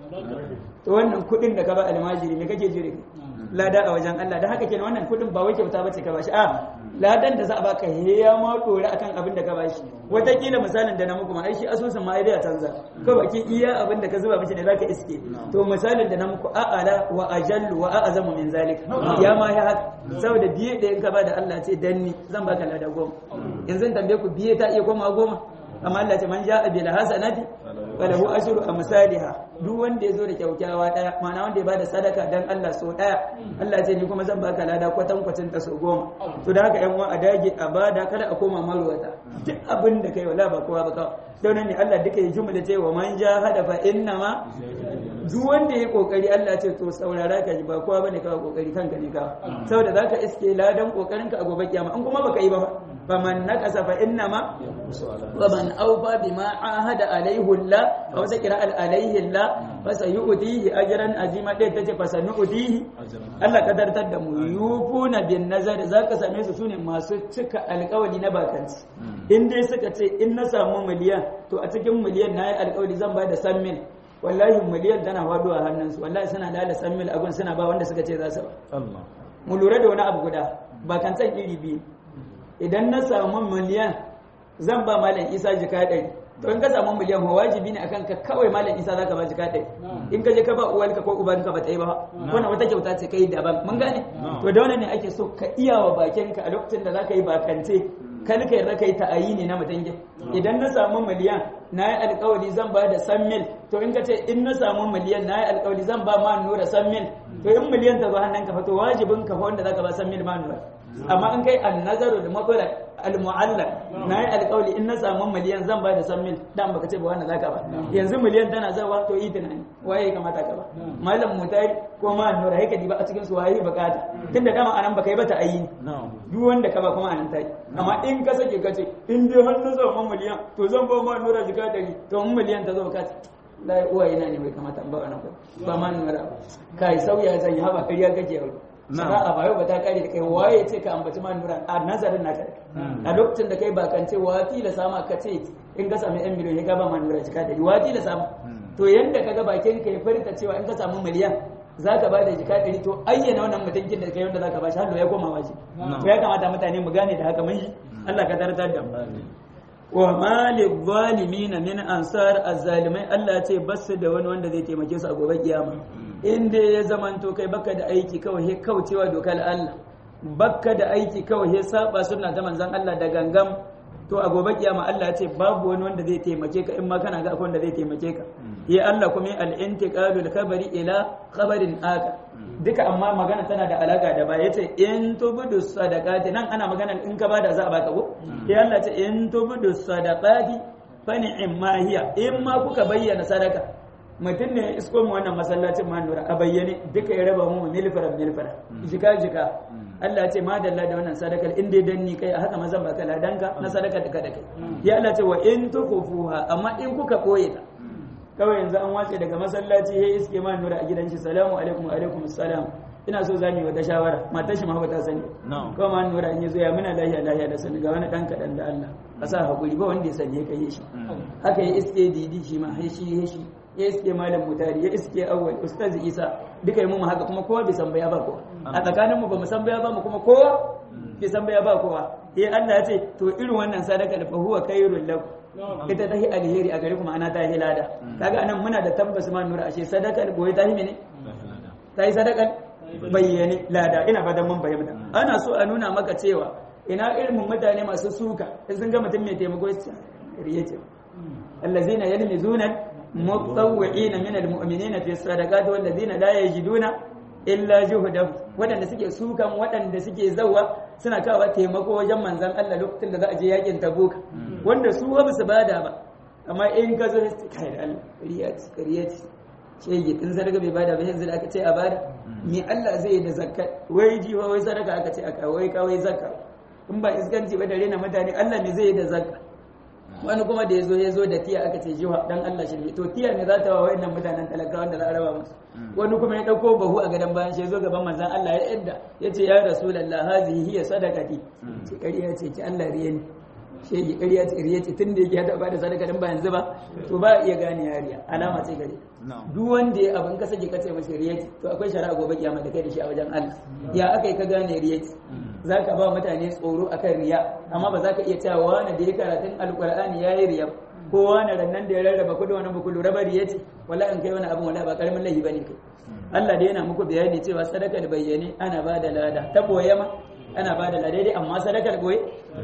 to wannan kudin da ka ba almajiri me kake jire lada a wajen Allah da haka kenan wannan kudin ba wai kyauta bace ka bashi a ladan da za a baka ya ma dore akan abin da ka bashi wataƙila misalin da na muku ma ai shi asusun ma ai da canza ko baki iya abin da ka zuba mishi ne zaka iske to misalin da na muku a'ala wa ajallu wa a'zamu min zalik ya ma ya haka saboda biye da in ka bada Allah ce danni zan baka lada 10 yanzu tambaye ku biye ta iya koma 10 amma Allah ce man ja'a bil hasanati falahu ashru amsalha duk wanda yazo da kyaukyawa daya ma'ana wanda ya bada sadaka dan Allah so daya Allah ce ni kuma zan baka lada kwatan ta so 10 to da haka yan uwa a dage a bada kada a koma marwata duk abin da kai wala ba kowa ba ka don ne Allah duka ya jumla cewa man jahada fa inna ma duk wanda ya kokari Allah ce to saurara ka ji ba kowa bane ka kokari kanka ne ka saboda zaka iske ladan kokarin ka a gobe kiyama in kuma baka yi ba faman nakasa fa inna ma wa man awfa bima ahada alaihi Allah aw zakira alaihi Allah fa sayu'tihi ajran azima dai tace fa sayu'tihi Allah kadartar da mu yufuna bin nazar zaka same su sune masu cika alƙawari na bakanci in dai suka ce in na samu miliyan to a cikin miliyan nayi alƙawari zan ba da 100 wallahi miliyan tana faduwa hannunsu wallahi suna da 100 abun suna ba wanda suka ce za su ba mu lura da wani abu guda bakancan iri biyu idan na samu miliyan zan ba malam Isa jika 100 to in ka samu miliyan wajibi ne akan ka kawai malam Isa zaka ba jika 100 in ka je ka ba uwarka ko ubanka ba ta yi ba wannan wata kyauta ce kai daban mun gane to da wannan ne ake so ka iya wa bakinka a lokacin da zaka yi bakance kan ka yarda kai ta'ayini na mutange idan na samu miliyan na yi alƙawari zan ba da 100 to in ka ce in na samu miliyan na yi alƙawari zan ba ma nura 100 to in miliyan ta zo hannunka fa to wajibin ka fa wanda zaka ba 100 ma nura amma in kai annazaru da matsala al-mu'allaq na yi alƙawari in na samu miliyan zan ba da 100 dan baka ce ba wanda zaka ba yanzu miliyan tana zawa to yi tunani waye kamata ka ba malam mutari ko ma nura yake diba a cikin su waye bukata tunda dama anan baka yi ba ta ayi duk wanda ka ba kuma anan tai amma in ka sake kace in dai har na samu miliyan to zan ba ma nura jika 100 to mun miliyan ta zo ka la uwa ina ne bai kamata ba wannan ba ma nura kai sauya zan yi haba kariya kake yau sana'a ba yau ba ta kare da kai waye ce ka ambaci ma nura a nazarin naka a lokacin da kai ba kan ce wati la sama ka ce in ka samu 1 miliyan ka ba ma nura jika 100 wati la sama to yanda kaga bakin ka ya furta cewa in ka samu miliyan zaka ba da jika 100 to ayyana wannan mutunkin da kai wanda zaka ba shi har ya koma waje to ya kamata mutane mu gane da haka mun shi Allah ka tartar da mu wa malil zalimin min ansar azzalimai Allah ce basu da wani wanda zai taimake su a gobe kiyama inda ya zamanto kai baka da aiki kawai he kaucewa dokar Allah baka da aiki kawai he saba sunna ta manzon Allah da gangam to a gobe kiyama Allah ya ce babu wani wanda zai taimake ka in ma kana ga akwai wanda zai taimake ka ya Allah kuma al-intiqalul khabari ila khabarin aka duka amma magana tana da alaka da ba yace in tubudu sadaqati nan ana magana in ka bada za a baka ko ya Allah ce in tubudu sadaqati fa ni'ma hiya in ma kuka bayyana sadaka mutum ne ya isko mu wannan masallacin ma nura a bayyane duka ya raba mu milfara jika Allah ce ma dalla da wannan sadakar in dai dan ni kai a haka mazan baka ladanka na sadaka da kai ya Allah ce wa in tukufuha amma in kuka koye ta kawai yanzu an wace daga masallaci ya iske ma nura a gidan shi salamu alaikum wa alaikum assalam ina so zamu yi wata shawara matar shi ma ba ta sani kawai ma nura in yazo ya muna lahiya da sani ga wani dan kadan da Allah a sa hakuri ba wanda ya sani ya kai shi haka ya iske didi shi ma shi ya iske malam mutari ya iske awwal ustaz isa duka yi mu haka kuma kowa bai san baya ba kowa a tsakanin mu ba mu san baya ba mu kuma kowa bai san baya ba kowa Allah ya ce to irin wannan sadaka da fa huwa khairul lakum ita ta yi alheri a gare kuma ana ta yi lada kaga anan muna da tabbas ma nura ashe sadakar goyi ta yi mene ta yi sadakar bayyane lada ina fatan mun fahimta ana so a nuna maka cewa ina ilmin mutane masu suka in sun ga mutum mai taimako su riyace allazina yalmizuna mutawwi'ina min almu'minina fi sadaqati wallazina la yajiduna illa juhdahum wadanda suke sukan wadanda suke zawa suna kawo taimako wajen manzon Allah lokacin da za a je yakin Tabuk wanda su ba su bada ba amma in ka zo kai Allah riyati shege in sadaka bai bada ba yanzu da aka ce a bada me Allah zai da zakat wai jiwa wai sadaka aka ce aka wai kawai zakka in ba iskanci ba da rena mutane Allah ne zai da zakka wani kuma da ya zo da tiya aka ce jiwa dan Allah shi to tiya ne za ta wa wayannan mutanen talakawan da za a raba musu wani kuma ya dauko bahu a gadan bayan shi zo gaban manzon Allah ya yadda yace ya rasulullah hazihi hiya sadaqati ce kariya ce ki Allah riye ni shege kariya ce riye ce tunda yake hada ba da sadaka dan ba yanzu ba to ba iya gane yariya alama ce gare duk wanda ya abin ka sake kace mashi riye to akwai shari'a gobe kiyama da kai da shi a wajen Allah ya akai ka gane riye za ka ba mutane tsoro akan riya amma ba za ka iya cewa wani da ya karatun alkur'ani ya yi riya ko wani rannan da ya rarraba kudu wani bukulu raba riya ce wala in kai wani abin wala ba karamin laifi bane kai Allah da yana muku bayani cewa sadakar bayyane ana ba da lada ta boye ma ana ba da lada dai amma sadakar boye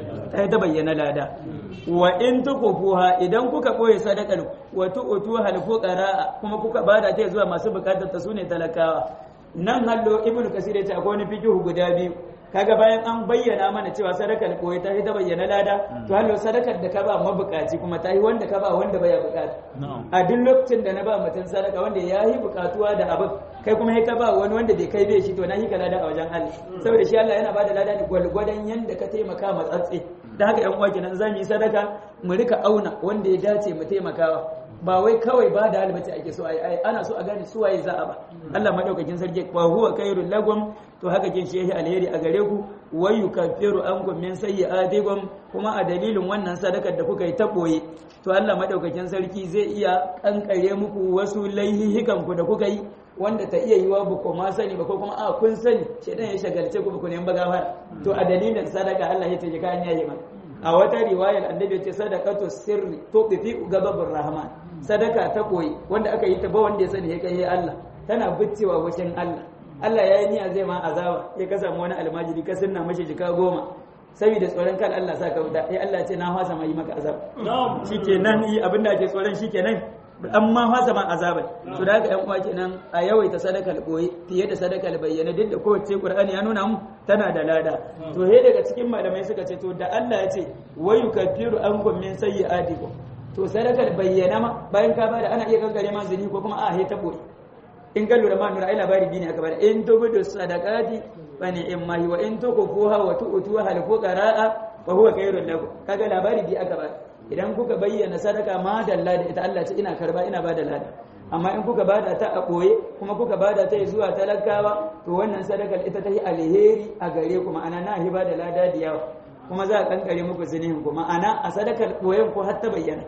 ta bayyana lada wa in tukufuha idan kuka boye sadakar wa tu'tu hal fuqara kuma kuka bada ta zuwa masu bukatar ta sune talakawa nan hallo ibnu kasir ya ce akwai wani fiqhu guda biyu kaga bayan an bayyana mana cewa sadakar koyi ta ta bayyana lada to hallo sadakar da ka ba mabukaci kuma ta yi wanda ka ba wanda baya bukata a duk lokacin da na ba mutum sadaka wanda ya yi bukatuwa da abin kai kuma ka ba wani wanda bai kai bai shi to na yi ka lada a wajen Allah saboda shi Allah yana bada lada ne gwalgwadon yanda ka taimaka matsatse da haka yan uwa kenan zamu yi sadaka mu rika auna wanda ya dace mu taimakawa ba wai kawai ba da halbace ake so ai ana so a gane su waye za a ba Allah madaukakin sarki wa huwa khairul lakum to haka kin shehi alheri a gare ku wa yukaffiru ankum min sayyi'atikum kuma a dalilin wannan sadakar da kuka yi ta boye to Allah madaukakin sarki zai iya kankare muku wasu laihihikan ku da kuka yi wanda ta iya yiwa ba ko ma sani ba ko kuma a kun sani shedan ya shagalce ku ba ku ne bagawar to a dalilin sadaka Allah ya taji kan yayi mana a wata riwayar annabi ya ce sadaqatu sirri tuqfi ghadabur rahman sadaka ta koyi wanda aka yi ta ba wanda ya sani ya kai Allah tana biccewa washin Allah Allah ya yi niyya zai ma azaba ya ka samu wani almajiri ka sunna mashi jika 10 saboda tsoron kan Allah sa ka wuta Allah ce na fasa mai maka azab shikenan yi abinda ake tsoron shikenan amma fasa ma azaban to da haka yan uwa kenan a yawaita sadakar koyi fiye da sadakar bayyana duk da kowace Qur'ani ya nuna mu tana da lada to he daga cikin malamai suka ce to da Allah ya ce wayu kafiru ankum min sayyi'atikum to sadakar bayyana ma bayan ka bada ana iya kankare ma zini ko kuma a he ta boye in ka lura ma nura ai labari bi ne aka bada in tubudu sadaqati fa ni'mahi wa in tukufuha wa tu'tuha al fuqara'a fa huwa khairun lakum kaga labari bi aka bada idan kuka bayyana sadaka ma dalla da ita Allah ce ina karba ina bada lada amma in kuka bada ta a boye kuma kuka bada ta zuwa talakawa to wannan sadakar ita ta yi alheri a gare ku ma'ana na hiba da lada da yawa kuma za a kankare muku zinihin ku ma'ana a sadakar boyen ku har ta bayyana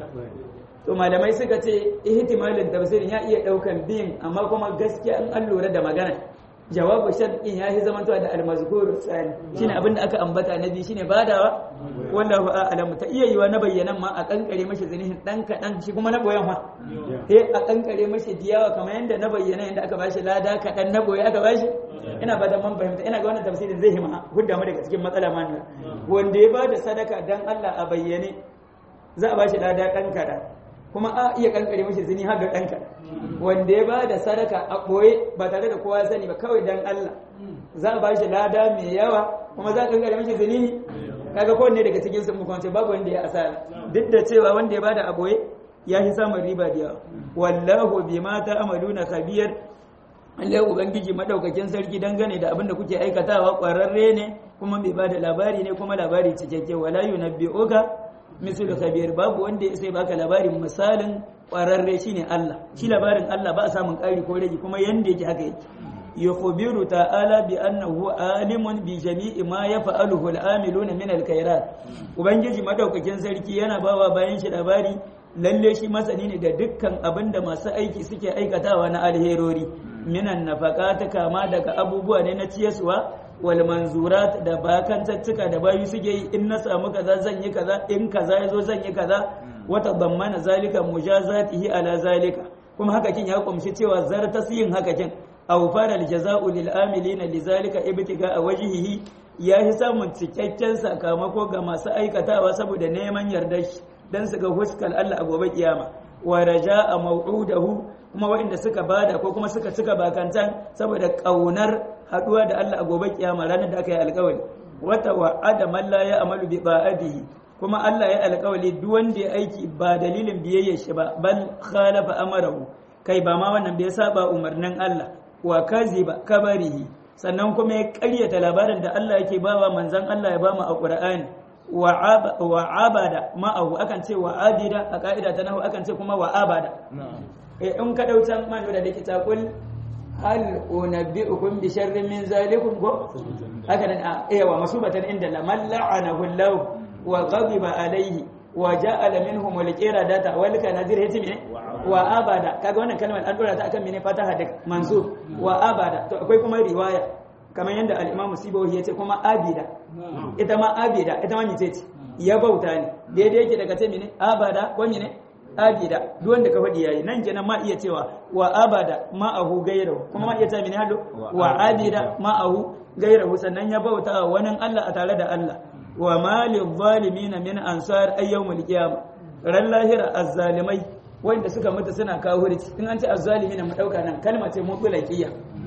to malamai suka ce ihtimalin tafsirin ya iya daukan biyin amma kuma gaskiya an lura da magana jawabu shar'in ya yi zamantowa da almazkur tsani shine abinda aka ambata na biyu shine badawa wallahu a'lam ta iya yiwa na bayyanan ma a kankare mashi zinihin dan kadan shi kuma na boyan ma sai a kankare mashi diyawa kamar yanda na bayyana yanda aka bashi lada kadan na boye aka bashi ina ba da man fahimta ina ga wannan tafsirin zai hima hudda mu daga cikin matsala ma wanda ya bada sadaka dan Allah a bayyane za a bashi lada dan kadan kuma a iya kankare mashi zini har da ɗanka wanda ya ba da sadaka a ɓoye ba tare da kowa sani ba kawai dan Allah za a ba shi lada mai yawa kuma za a kankare mashi zini kaga kowanne daga cikin sun muka babu wanda ya asara duk da cewa wanda ya bada aboye ya fi samun riba da yawa wallahu bima ta'maluna khabir Allah ubangiji madaukakin sarki dangane da abin da kuke aikatawa kwararre ne kuma mai bada labari ne kuma labari cikakke wala yunabbi'uka mislu khabir babu wanda ya sai baka labarin misalin kwararre shine Allah shi labarin Allah ba a samun ƙari ko rage kuma yanda yake haka yake yukhbiru ta'ala bi annahu alimun bi jami'i ma yaf'aluhu al-amiluna min al-khairat ubangiji madaukakin sarki yana bawa bayan shi labari lalle shi masani ne da dukkan abin da masu aiki suke aikatawa na alherori minan nafaqata kama daga abubuwa ne na ciyaswa wal manzurat da bakantattuka da bayu suke yi in na samu kaza zan yi kaza in kaza yazo zan yi kaza wata dammana zalika mujazatihi ala zalika kuma haka kin ya kumshi cewa zartas yin haka kin aw fara aljaza'u lil amilina lizalika ibtiga wajhihi ya hi samun cikakken sakamako ga masu aikatawa saboda neman yardar shi dan su ga huskal Allah a gobe kiyama wa raja'a maw'udahu kuma waɗanda suka bada ko kuma suka cika bakantan saboda kaunar haduwa da Allah a gobe kiyama ranar da aka yi alƙawari wata wa'ada man la ya'malu bi ba'adihi kuma Allah ya alƙawari duk wanda ya aiki ba dalilin biyayyar shi ba bal khalafa amarahu kai ba ma wannan bai saba umarnin Allah wa kaziba kabarihi sannan kuma ya ƙaryata labarin da Allah yake bawa manzon Allah ya bamu a Qur'ani wa abada ma'ahu akan ce wa abida a ka'ida ta nahu akan ce kuma wa abada in ka daucan man da likita kul hal unabbi'ukum bi sharrin min zalikum go haka nan wa masubatan inda la man la'anahu Allah wa ghadiba alayhi wa ja'ala minhum al-qiradata wal kanazir hitimi wa abada kaga wannan kalmar an dora ta akan mene fataha da mansub wa abada to akwai kuma riwaya kamar yadda al-Imam Sibawi yace kuma abida ita ma abida ita ma mice ce ya bauta ne daidai yake daga ce mene abada ko mene abida duk wanda ka faɗi yayi nan kenan ma iya cewa wa abada ma'ahu gairahu kuma ma iya ta mene hado wa abida ma'ahu gairahu sannan ya bauta wani Allah a tare da Allah wa malil zalimin min ansar ayyamul qiyamah ran lahira azzalimai wanda suka mutu suna kafirci in an ce azzalimin mu dauka nan kalma ce mutlaqiyya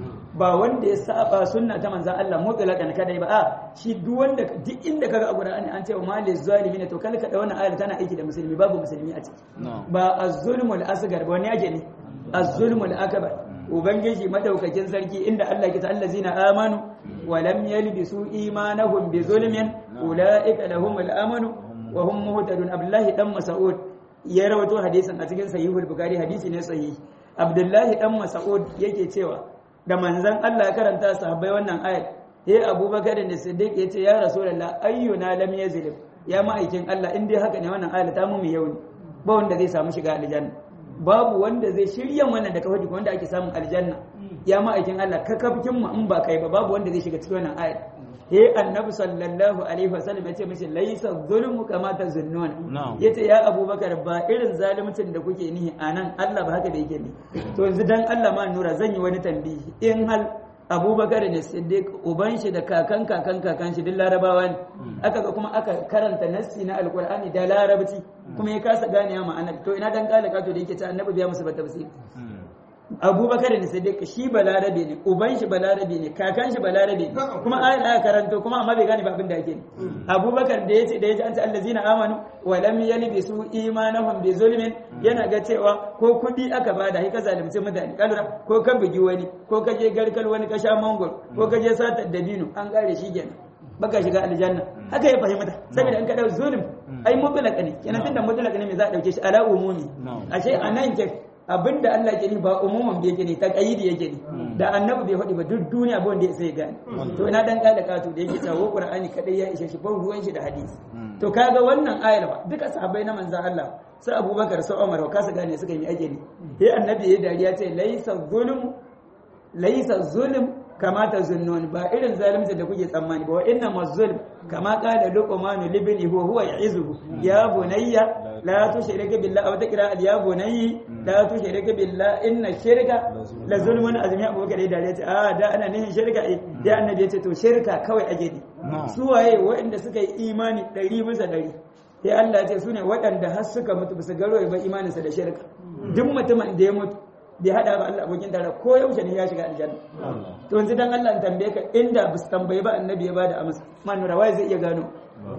ba wanda ya saba sunna ta manzon Allah mutlaqan kadai ba a shi duk wanda duk inda kaga a Qur'ani an ce wa malil zalimin to kalka da wannan ayar tana aiki da musulmi babu musulmi a ciki ba az-zulmul asghar ba wani yake ne az-zulmul akbar ubangiji madaukakin sarki inda Allah ke ta allazina amanu wa lam yalbisu imanahum bi zulmin ulaika lahumul amanu wa hum muhtadun Abdullahi dan Mas'ud ya rawaito hadisin a cikin sahihul bukhari hadisi ne sahihi Abdullahi dan Mas'ud yake cewa da manzon Allah ya karanta sahabbai wannan ayat Abubakar da Siddiq yace ya rasulullah ayyuna lam yazlim ya ma'aikin Allah in dai haka ne wannan ayat ta mu yau ne ba wanda zai samu shiga aljanna babu wanda zai shirya wannan da kawai wanda ake samun aljanna ya ma'aikin Allah ka kafkin mu in ba kai ba babu wanda zai shiga cikin wannan ayat annabi sallallahu alaihi wasallam yace mishi laysa zulmu kama tazunnun yace ya abubakar ba irin zalimcin da kuke nihi anan Allah ba haka da yake ni to yanzu dan Allah ma nura zan yi wani tambihi in hal abubakar ne siddiq uban shi da kakan shi duk larabawa ne aka ga kuma aka karanta nassi na alqur'ani da larabci kuma ya kasa gane ma'ana to ina dan kalaka to da yake ta annabi biya musu ba tafsiri abubakar ne siddiq shi balarabe ne uban shi balarabe ne kakan shi balarabe ne kuma aya karanto kuma amma bai gane ba abin da yake abubakar da yace an ta allazina amanu wa lam yalbisu imanahum bi zulmin yana ga cewa ko kudi aka bada sai ka zalunci mutane kalura ko ka bugi wani ko ka je garkal wani ka sha mangor ko ka je satar dabino an gare shi kenan baka shiga aljanna haka ya fahimta saboda in ka dau zulm ai mutlaq ne kenan tunda mutlaq ne me za a dauke shi ala umumi ashe anan ke abinda Allah ke ni ba umuman bai yake ne ta kayyidi yake ne da annabi bai faɗi ba duk duniya ba wanda sai gane to ina dan kala katu da yake cewa Qur'ani kadai ya ishe shi ba ruwan shi da hadisi to kaga wannan ayar ba duka sahabbai na manzon Allah sai Abubakar sai Umar ba kasa gane suka yi ake ne sai annabi ya dariya ce laysa zulm kama tazunnun ba irin zalunci da kuke tsammani ba wa inna mazlum kama qala luqman libni huwa ya'izuhu ya bunayya la tushrik billahi aw taqra ya bunayyi la tushrik billahi inna shirka la zulmun azim ya abubakar da dare ce da ana nihin shirka ya annabi ya ce to shirka kawai ake ne su waye waɗanda suka yi imani 100% sai Allah ya ce su ne waɗanda har suka mutu bisa garo ba imaninsa da shirka duk mutumin da ya mutu bai hada ba Allah abokin tare ko yaushe ne ya shiga aljanna to yanzu dan Allah in tambaye ka inda bis tambaye ba annabi ya bada amsa man rawai zai iya gano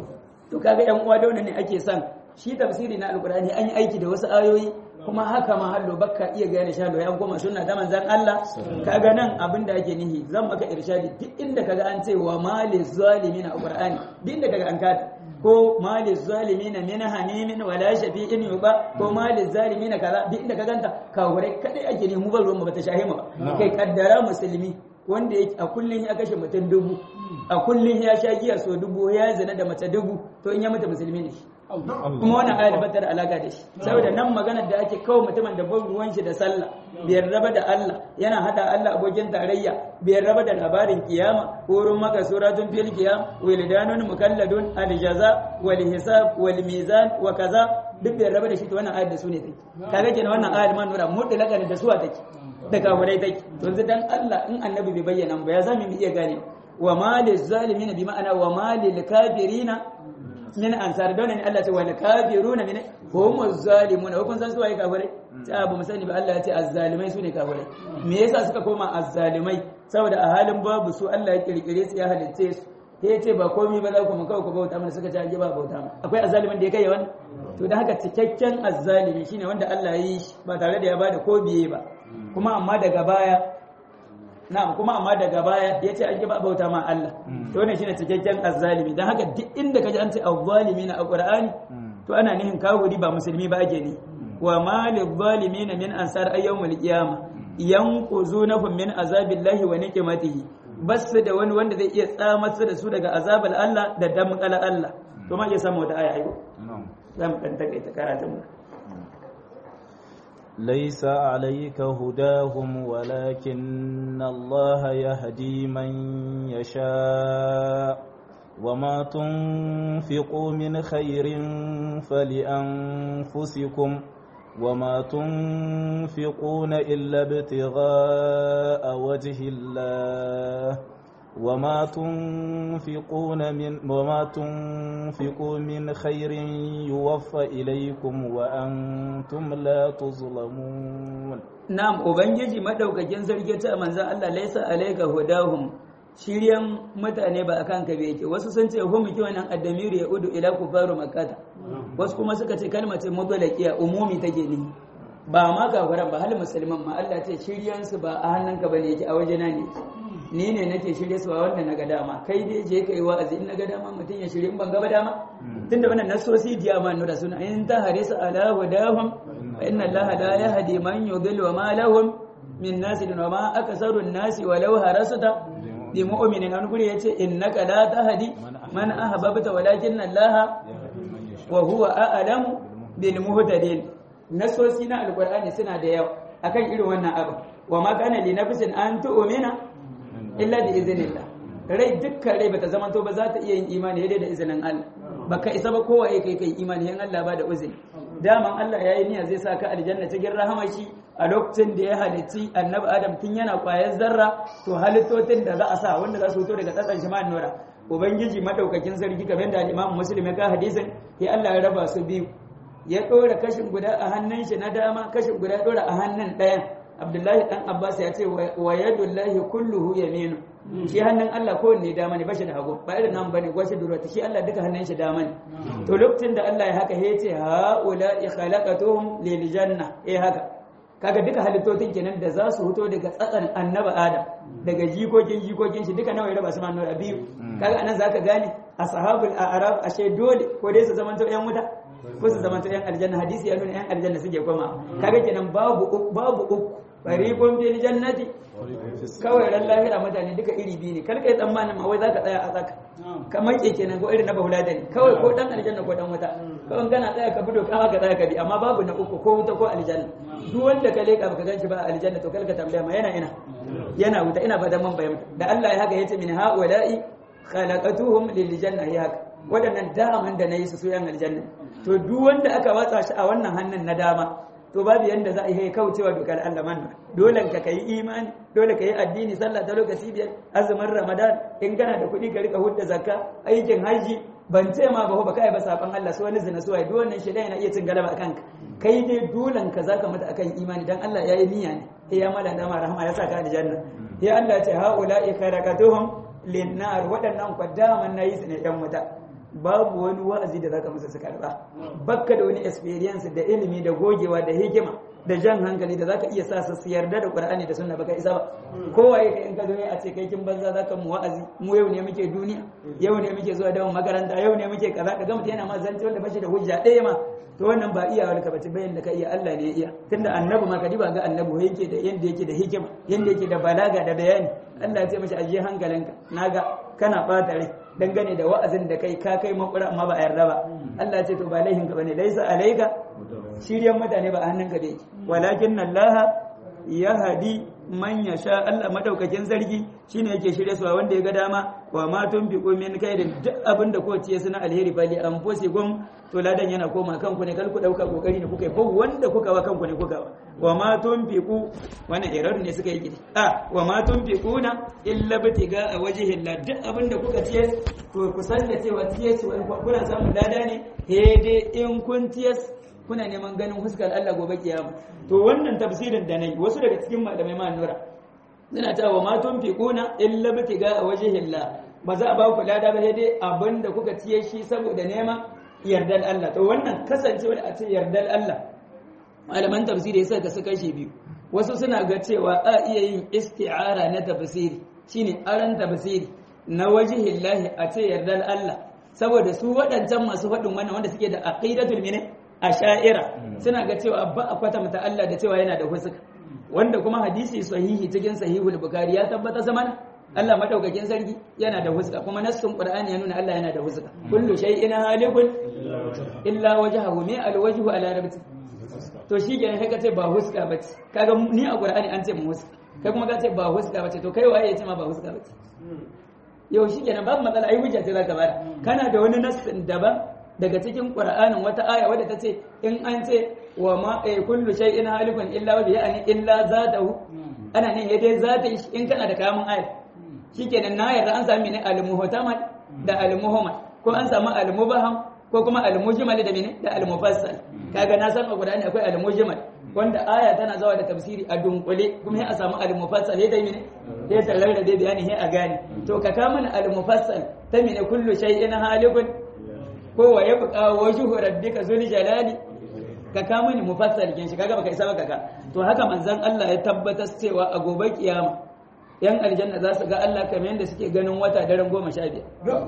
to kaga yan uwa da ne ake son shi tafsiri na alqur'ani an yi aiki da wasu ayoyi kuma haka ma hallo bakka iya gane shalo ya goma sunna da manzon Allah kaga nan abinda ake nihi zan maka irshadi duk inda kaga an ce wa maliz zalimin alqur'ani duk inda kaga an kada ko maliz zalimin min hamimin wala shafi'in yuba ko maliz zalimin kaza duk inda kaga anta kawure kadai ake nihi mu ba ruwan mu bata shahima ba kai kaddara musulmi wanda yake a kullun ya kashe mutum 1000 a kullun ya sha giya so 1000 ya zina da mace 1000 to in ya mutu musulmi ne shi kuma wannan ayar ba ta da alaka da shi saboda nan maganar da ake kawo mutumin da ban ruwan shi da sallah biyar raba da Allah yana hada Allah abokin tarayya biyar raba da labarin kiyama wurin maka suratun fil qiyam wilidanun mukalladun aljaza wal hisab wal mizan wa kaza duk biyar raba da shi to wannan ayar da su ne take kaga kenan wannan ayar man nura mutlaka da suwa take da kafirai take to yanzu dan Allah in annabi bai bayyana ba ya zamu iya gane wa malil zalimin bi ma'ana wa malil kafirina min ansar don ne Allah ce wal kafiruna min hum zalimun ko kun san su waye kafirai ta ba mu sani ba Allah ya ce azzalimai su ne kafirai me yasa suka koma azzalimai saboda a halin babu su Allah ya kirkire su ya halitte su sai ya ce ba komai ba za ku mun kawai ku bauta mana suka ce an ba bauta mana akwai azzalimin da ya kai wannan to dan haka cikakken azzalimi shine wanda Allah ya yi ba tare da ya bada ko biye ba kuma amma daga baya ya ce an ba bauta ma Allah to wannan shine cikakken azzalimi dan haka duk inda kaji an ce azzalimi na alqur'ani to ana nihin kafiri ba musulmi ba ake ni wa malil zalimin min ansar ayyamul qiyamah yanquzunahum min azabillahi wa niqmatihi bas da wani wanda zai iya tsamar da su daga azabal Allah da damƙala Allah to ma iya samu wata aya ayo zamu dan takaita karatun mu ليس عليك هداهم ولكن الله يهدي من يشاء وما تنفقوا من خير فلأنفسكم وما تنفقون إلا ابتغاء وجه الله وما تنفقوا من خير يوفى إليكم وأنتم لا تظلمون نعم ubangiji madaukakin sarki ta manzon Allah laisa alayka hudahum shiryan mutane ba akan ka be yake wasu sun ce hum kiwanan addamiru ya udu ila kufaru makkah wasu kuma suka ce kalmar ce mudalaqiya umumi take ne ba ma kafiran ba hal musulman ma Allah ce shiryan su ba a hannunka bane yake a wajena ne ni ne nake shirye su wanda naga dama kai dai je kai wa'azi in naga dama mutun ya shirye in ban gaba dama tunda wannan nasosi diya ma nura suna in ta harisa ala hudahum fa inna allaha la yahdi man yudhillu wa ma lahum min nasin wa ma aksaru an-nasi walau harasata bi mu'minin an guri yace innaka la tahdi man ahbabta walakinna allaha wa huwa a'lamu bil muhtadin nasosi na alqur'ani suna da yawa akan irin wannan abu wa ma kana li nafsin an tu'mina illa bi iznillah rai dukkan rai bata zamanto ba za ta iya yin imani yadda da izinin Allah baka isa ba kowa yake kai imani yan Allah ba da uzuri daman Allah yayi niyya zai saka aljanna cikin rahamar shi a lokacin da ya halitti annabi Adam tun yana kwayar zarra to halittotin da za a sa wanda za su fito daga tsatsan shi ma nura ubangiji madaukakin sarki kamar da Imam Muslim ya ga hadisin ya Allah ya raba su biyu ya dora kashin guda a hannun shi na dama kashin guda dora a hannun ɗayan Abdullahi dan Abbas ya ce wa yadullahi kulluhu yaminu shi hannun Allah kowanne dama ne bashi da hagu ba irin nan bane gwashi durata shi Allah duka hannun shi dama ne to lokacin da Allah ya haka ya ce haula khalaqatuhum lil janna haka kaga duka halittotin kenan da za su fito daga tsatsan annabi Adam daga jikokin shi duka nawa ya raba su ma nura biyu kaga anan zaka gane ashabul a'raf ashe dole ko dai su zamanto yan wuta ko su zamanto yan aljanna hadisi ya nuna yan aljanna suke koma kaga kenan babu uku fariqun fil jannati kawai ran lahira mutane duka iri biyu ne kar kai tsammanin ma wai zaka tsaya a tsaka kamar ke kenan ko irin na bahula da ni kawai ko dan aljanna ko dan wuta kawai kana tsaya ka fito kama ka tsaya ka bi amma babu na uku ko wuta ko aljanna duk wanda ka leka baka ganshi ba aljanna to kalka tambaya ma yana wuta ina ba da man bayan da Allah ya haka yace min haula'i khalaqatuhum lil janna ya haka wadannan daman da nayi su yan aljanna to duk wanda aka watsa shi a wannan hannun na dama to babu yanda za a yi kaucewa dokar Allah man dole ka kai imani dole ka yi addini sallah ta lokaci biyar azumin ramadan in kana da kuɗi ka rika hudda zakka aikin haji ban ce ma ba kai ba saban Allah su wani zina suwaye duk wannan shaidan yana iya cin galaba akan ka kai dai dolen ka zaka mata akan imani dan Allah yayi niyya ne ya mala da ma rahama ya saka aljanna ya Allah ce haula'i kharaqatuhum linnar wadannan kwadaman nayi su ne dan wuta babu wani wa'azi da zaka musu su karba bakka da wani experience da ilimi da gogewa da hikima da jan hankali da zaka iya sa su yarda da Qur'ani da sunna baka isa ba kowaye kai in ka zo ne a ce kai kin banza zaka mu wa'azi mu yau ne muke duniya yau ne muke zuwa da makaranta yau ne muke kaza kaga mutum yana ma zance wanda bashi da hujja ɗaya ma to wannan ba iyawar ka bace bayan da ka iya Allah ne ya iya tunda annabi ma kadi ba ga annabi yake da yanda yake da hikima yanda yake da balaga da bayani Allah ya ce mashi ajiye hankalinka naga kana bata rai dangane da wa'azin da kai ka kai makura amma ba a yarda ba Allah ya ce to ba laihin ka bane laisa alaika shiryan mutane ba a hannunka da yake walakin Allah yahdi man yasha Allah madaukakin sarki shine yake shirye su wanda ya ga dama wa ma tunfiqu min khairin duk abin da ko ciye suna alheri bali an fose gum to ladan yana koma kanku ne kal ku dauka kokari ne kuka yi ko wanda kuka wa kanku ne kuka wa ma tunfiqu wannan error ne suka yi gidi wa ma tunfiquna illa bitiga a wajhillah duk abin da kuka ciye to ku san da cewa ciye su kuna samun lada ne hede in kun ciye kuna neman ganin huskar Allah gobe kiyama to wannan tafsirin da nayi wasu daga cikin malamai ma nura suna cewa ma tunfiquna illa bitiga a wajhillah ba za a ba ku lada ba dai abinda kuka ciye shi saboda neman yardar Allah to wannan kasancewa a ce yardar Allah malaman tafsiri sai ka saka shi biyu wasu suna ga cewa a iya yin isti'ara na tafsiri shine aran tafsiri na wajhillahi a ce yardar Allah saboda su waɗancan masu faɗin wannan wanda suke da aqidatul mine asha'ira suna ga cewa ba a kwatanta Allah da cewa yana da huska wanda kuma hadisi sahihi cikin sahihul bukhari ya tabbata zamana Allah madaukakin sarki yana da huska kuma nassun qur'ani ya nuna Allah yana da huska kullu shay'in halikun illa wajhahu mi alwajhu ala rabbih to shi kenan kai ka ce ba huska bace kaga ni a qur'ani an ce mu huska kai kuma ka ce ba huska bace to kai waye ya ce ma ba huska bace yau shi kenan babu matsala ai hujja ce zaka bada kana da wani nassin daban daga cikin qur'anin wata aya wadda ta ce in an ce wa ma kullu shay'in halikun illa wajhu yani illa zatahu ana ne yadda zata in kana da kamun aya shikenan na yarda an sami ne al-muhtamal da al-muhammad ko an samu al-mubaham ko kuma al-mujmal da mene da al-mufassal kaga na san a Qur'ani akwai al-mujmal wanda aya tana zawa da tafsiri a dunkule kuma sai a samu al-mufassal sai dai mene sai tallar da dai bayani sai a gane to ka ka mana al-mufassal ta mene kullu shay'in halikun ko wa yabqa wajhu rabbika zul jalali ka ka mana mufassal kin shi kaga baka isa baka ka to haka manzon Allah ya tabbatar cewa a gobe kiyama yan aljanna za su ga Allah kamar yadda suke ganin wata daren 15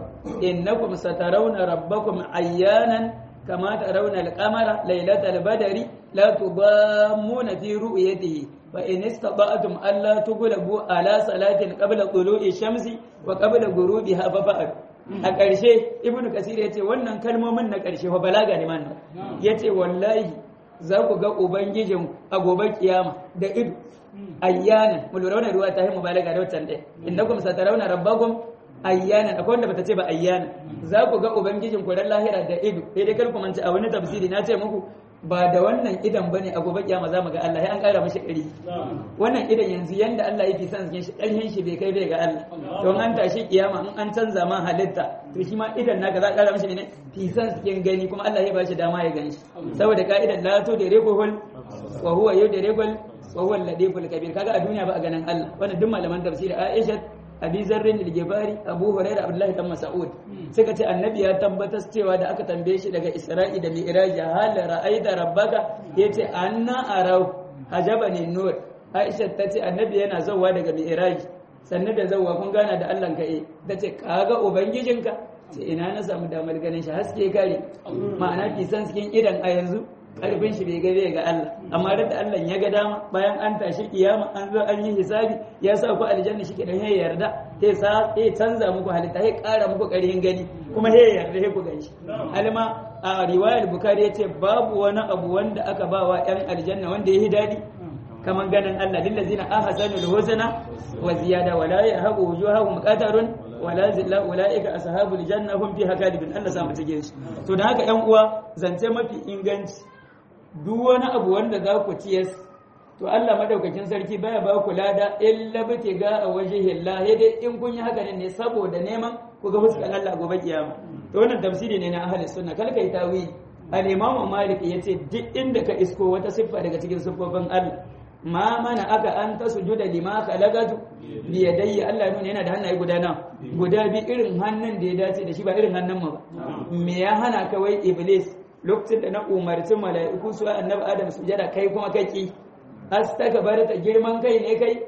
innakum satarawna rabbakum ayyanan kama tarawna al-qamara laylatal badri la tudammuna fi ru'yatihi fa in istata'tum alla tughlabu ala salatin qabla tulu'i shamsi wa qabla ghurubiha fa fa'al a ƙarshe ibnu kasir yace wannan kalmomin na ƙarshe fa balaga ne man yace wallahi za ku ga ubangijin a gobe kiyama da ido ayyanan mu lura wannan ruwa ta yi mubalaga da wancan ɗaya innakum satarawna rabbakum ayyanan akwai wanda bata ce ba ayyanan za ku ga ubangijin ku ran lahira da ido sai dai kar ku manta a wani tafsiri na ce muku ba da wannan idan bane a gobe kiyama za mu ga Allah sai an ƙara mishi ƙari wannan idan yanzu yanda Allah yake son cikin shi ƙarfin shi bai kai bai ga Allah to an tashi kiyama in an canza ma halitta to shi ma idan naka za a ƙara mishi ne fi san cikin gani kuma Allah ya ba shi dama ya gani saboda ka'idan la to da rekul wa huwa yudrikul wa huwa al-latiful kabir kaga a duniya ba a ganin Allah wannan duk malaman tafsiri Aisha Abi Zarrin al-Ghifari Abu Hurairah Abdullah ibn Mas'ud suka ce annabi ya tabbatar cewa da aka tambaye shi daga Isra'i da Mi'raj hal ra'aita rabbaka yace anna arau ajabani nur Aisha tace annabi yana zawwa daga Mi'raj sannan da zawwa kun gana da Allah ka tace kaga ubangijinka ce ina na samu damar ganin shi haske kare ma'ana fi san cikin idan a yanzu karfin shi bai gabe ga Allah amma da Allah ya ga dama bayan an tashi kiyama an zo an yi hisabi ya sa ku aljanna shi kenan ya yarda sai sa sai canza muku halitta sai ƙara muku ƙarfin gani kuma sai yarda sai ku ganshi alma a riwayar bukhari yace babu wani abu wanda aka bawa ɗan aljanna wanda yayi dadi kaman ganin Allah lillazina ahsanul husna wa ziyada wala yahqu wujuhahum qatarun wala zilla ulaika ashabul janna hum fiha khalidun Allah sa mu take shi to da haka ƴan uwa zance mafi inganci duk wani abu wanda za ku ciyas to Allah madaukakin sarki baya ba ku lada illa bate ga a wajhillah dai in kun yi haka ne saboda neman ku ga fuskar Allah gobe kiyama to wannan tafsiri ne na ahli sunna kal kai tawi al-imam Malik yace duk inda ka isko wata siffa daga cikin siffofin Allah ma mana aka an tasjuda lima khalaqatu bi yadayya Allah nuna yana da hannaye guda bi irin hannun da ya dace da shi ba irin hannun mu ba me ya hana ka wai iblis lokacin da na umarci mala'iku su annabi adam sujada kai kuma kaki astakbarta girman kai ne kai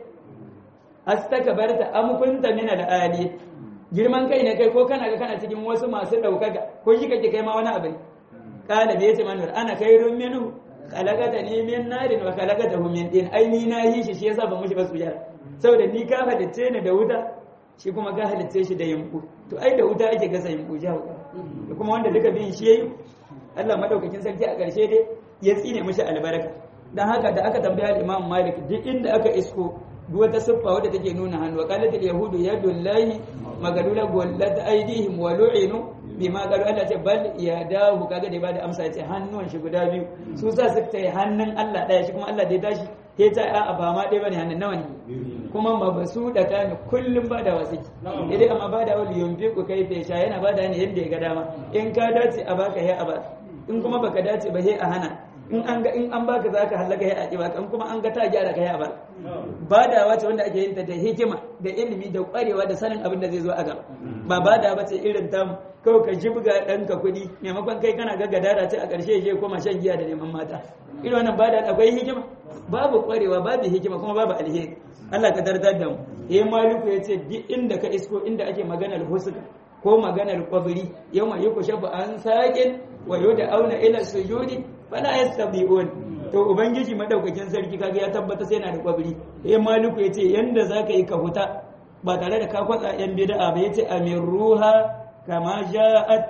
astakbarta am kunta min al-ali girman kai ne kai ko kana ga kana cikin wasu masu daukaka ko shi kake kai ma wani abu kala bai ce manur ana khairun minhu khalaqatani min narin wa khalaqatahu min tin ai ni na yi shi yasa ban mushi ba sujada saboda ni ka halice ni da wuta shi kuma ka halice shi da yimbu to ai da wuta ake gasa yimbu jawo da kuma wanda duka bin shi yayi Allah madaukakin sarki a ƙarshe dai ya tsine mishi albarka dan haka da aka tambaya Imam Malik duk inda aka isko duk wata siffa wadda take nuna hannu wa qalat al-yahudu yadullahi magalula gullat aydihim wa lu'inu bima qalu Allah ce bal yadahu kaga da ba da amsa yace hannuwan shi guda biyu su sa su tayi hannun Allah daya shi kuma Allah da ya tashi sai ta a ba ma dai bane hannun nawa ne kuma mabasu da kani kullum ba da wasiki idan amma ba da wali yunfiqu kayfa sha yana ba da ne yadda ya ga dama in ka dace a baka he a ba in kuma baka dace ba he a hana in an baka zaka halaka he a ki baka in kuma an ga ta gyara ka he a ba badawa ce wanda ake yin ta da hikima da ilimi da kwarewa da sanin abin da zai zo a gaba ba bada ba ce irin tamu kawai ka jibga ɗanka kuɗi maimakon kai kana ga gadara ce a ƙarshe je koma shan giya da neman mata irin wannan bada akwai hikima babu kwarewa babu hikima kuma babu alheri Allah ka dardar da mu maliku ya ce duk inda ka isko inda ake maganar husna ko maganar kwabri yawma yukushafu an saqin wa auna ila sujudi fala yastabi'un to ubangiji madaukakin sarki kaga ya tabbata sai yana da kwabri maliku ya ce yanda zaka yi ka huta ba tare da ka kwatsa yan bid'a ba yace ruha kama ja'at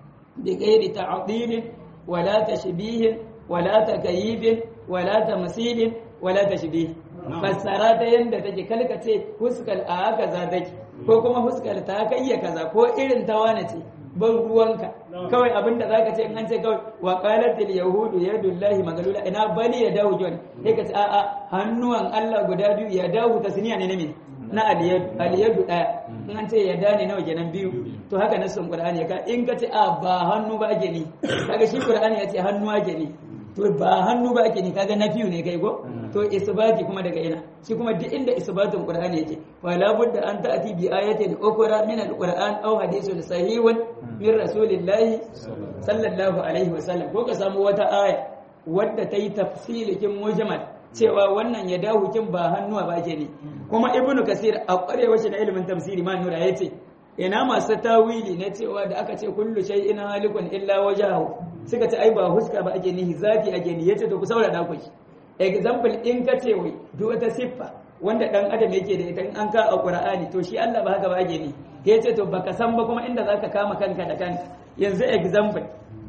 bi ghairi ta'dil wala tashbih wala takyif wala tamsil wala tashbih fassara ta yanda take kalkace huskal a haka za take ko kuma huskal ta kayya kaza ko irin ta wane ce ban ruwanka kawai abinda zaka ce in an ce kawai wa qalatil yahudu yadullahi magalula ina bani ya dawo jon sai ka ce a'a hannuwan Allah guda biyu ya dawo tasniya ne ne na aliyadu daya in an ce ya dane nawa kenan biyu to haka nasin qur'ani ka in ka ce a ba hannu ba ake ni kaga shi qur'ani ya ce hannu ake ni to ba hannu ba ake ni kaga na biyu ne kai go to isbati kuma daga ina shi kuma duk inda isbatin qur'ani yake wala budda an ta'ati bi ayatin ukhra min al-qur'an aw hadithun sahihun min rasulillahi sallallahu alaihi wasallam ko ka samu wata aya wadda ta yi tafsilikin mujmal cewa wannan ya dawo kin ba hannuwa ba ke ne kuma ibnu kasir a kwarewa shi na ilimin tafsiri ma nura yace ina masu tawili na cewa da aka ce kullu shay'in halikun illa wajhahu suka ce ai ba huska ba ake nihi zati ake ni yace to ku saurara ku example in ka ce wai duk wata siffa wanda dan adam yake da ita in an ka a qur'ani to shi Allah ba haka ba ake ni yace to baka san ba kuma inda zaka kama kanka da kanka yanzu example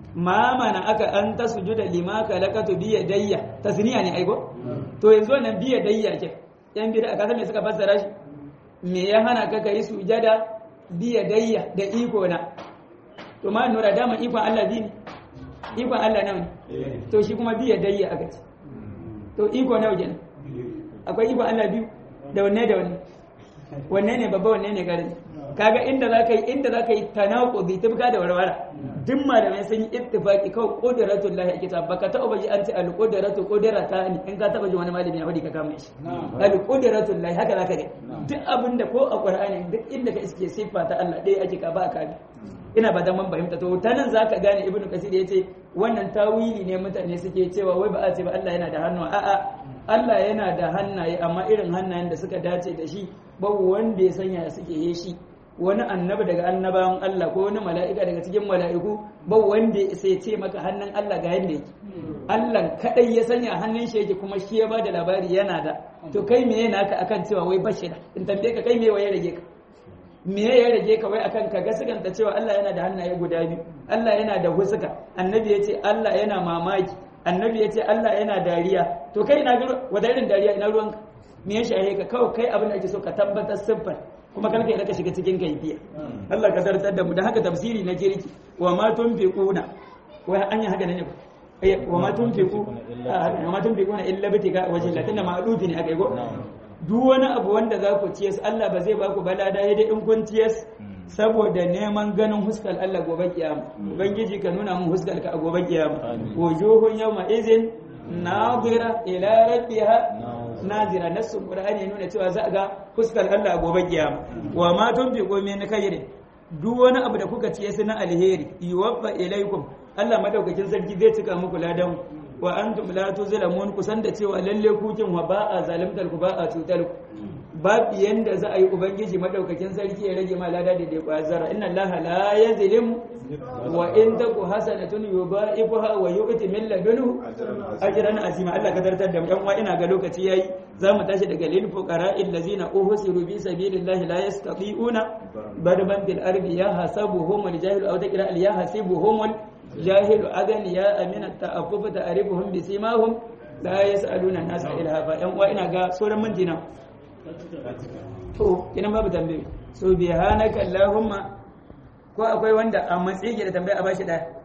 ma mana aka an ta sujuda lima kalakatu bi yadayya tasniya ne aigo to yanzu nan bi yadayya ke yan bid'a kaza me suka fassara shi me ya hana ka kai sujada bi yadayya da iko na to ma nura dama ikon Allah bi ikon Allah nawa to shi kuma bi yadayya aka ce to iko nawa kenan akwai ikon Allah biyu da wanne ne babba wanne ne garin kaga inda zaka yi tanaqudi tibka da warwara duk malamai sun yi ittifaqi kawai qudratul lahi kitab baka ta ubaji an ce al qudratu qudratani in ka taba ji wani malami ya faɗi ka kama shi al qudratul lahi haka zaka ga duk abinda ko a qur'ani duk inda ka iske sifa ta Allah dai ake ka ba ka ina ba dan man fahimta to ta nan zaka gane ibnu kasir yace wannan tawili ne mutane suke cewa wai ba a ce ba Allah yana da hannu a'a Allah yana da hannaye amma irin hannayen da suka dace da shi babu wanda ya sanya suke yi shi wani annabi daga annabawan Allah ko wani mala'ika daga cikin mala'iku ba wanda ya sai ce maka hannun Allah ga yanda yake Allah kadai ya sanya hannun shi yake kuma shi ya bada labari yana da to kai me yana ka akan cewa wai bashi da in tambaye ka kai me waye rage ka me ya rage ka wai akan ka gaskanta cewa Allah yana da hannaye guda biyu Allah yana da husuka annabi ya ce Allah yana mamaki annabi ya ce Allah yana dariya to kai ina ga wata irin dariya ina ruwanka me ya shahe ka kawai kai abin da ake so ka tabbatar siffar kuma kan kai ka shiga cikin kaifiya Allah ka zartar da mu da haka tafsiri na kirki wa ma tunfiquna wai an yi haka ne wa ma tunfiquna illa bitiga wajhi tunda ma'lufi ne akai go duk wani abu wanda za ku ciyas Allah ba zai ba ku balada dai in kun ciyas saboda neman ganin huskar Allah gobe kiyama ubangiji ka nuna mun huskar ka a gobe kiyama wujuhun yawma izin nadira ila rabbiha nazira nassun qur'ani ya nuna cewa za a ga fuskar Allah a gobe kiyama wa ma tunfiqu min khairin duk wani abu da kuka ciye su na alheri yuwaffa ilaikum Allah madaukakin sarki zai cika muku ladan wa antum la tuzlamun kusan da cewa lalle kukin wa ba a zalimtar ku ba a cutar ku babu yanda za a yi ubangiji madaukakin sarki ya rage ma lada da dai kwazara inna allaha la yazlimu wa in taku hasanatun yudha'ifuha wa yu'ti min ladunhu ajran azima Allah ka tartar da mu wa ina ga lokaci yayi zamu tashi daga lil fuqara'il ladzina uhsiru bi sabilillahi la yastati'una barban bil ardi yahsabuhum al jahilu aw taqra al yahsibuhum al jahilu aganiya amina ta'affufu ta'rifuhum bi simahum la yas'aluna an-nasa ilhafa wa ina ga sauran mintina to ina babu tambaye subhanaka allahumma ko akwai wanda a matsayi da tambaya a bashi daya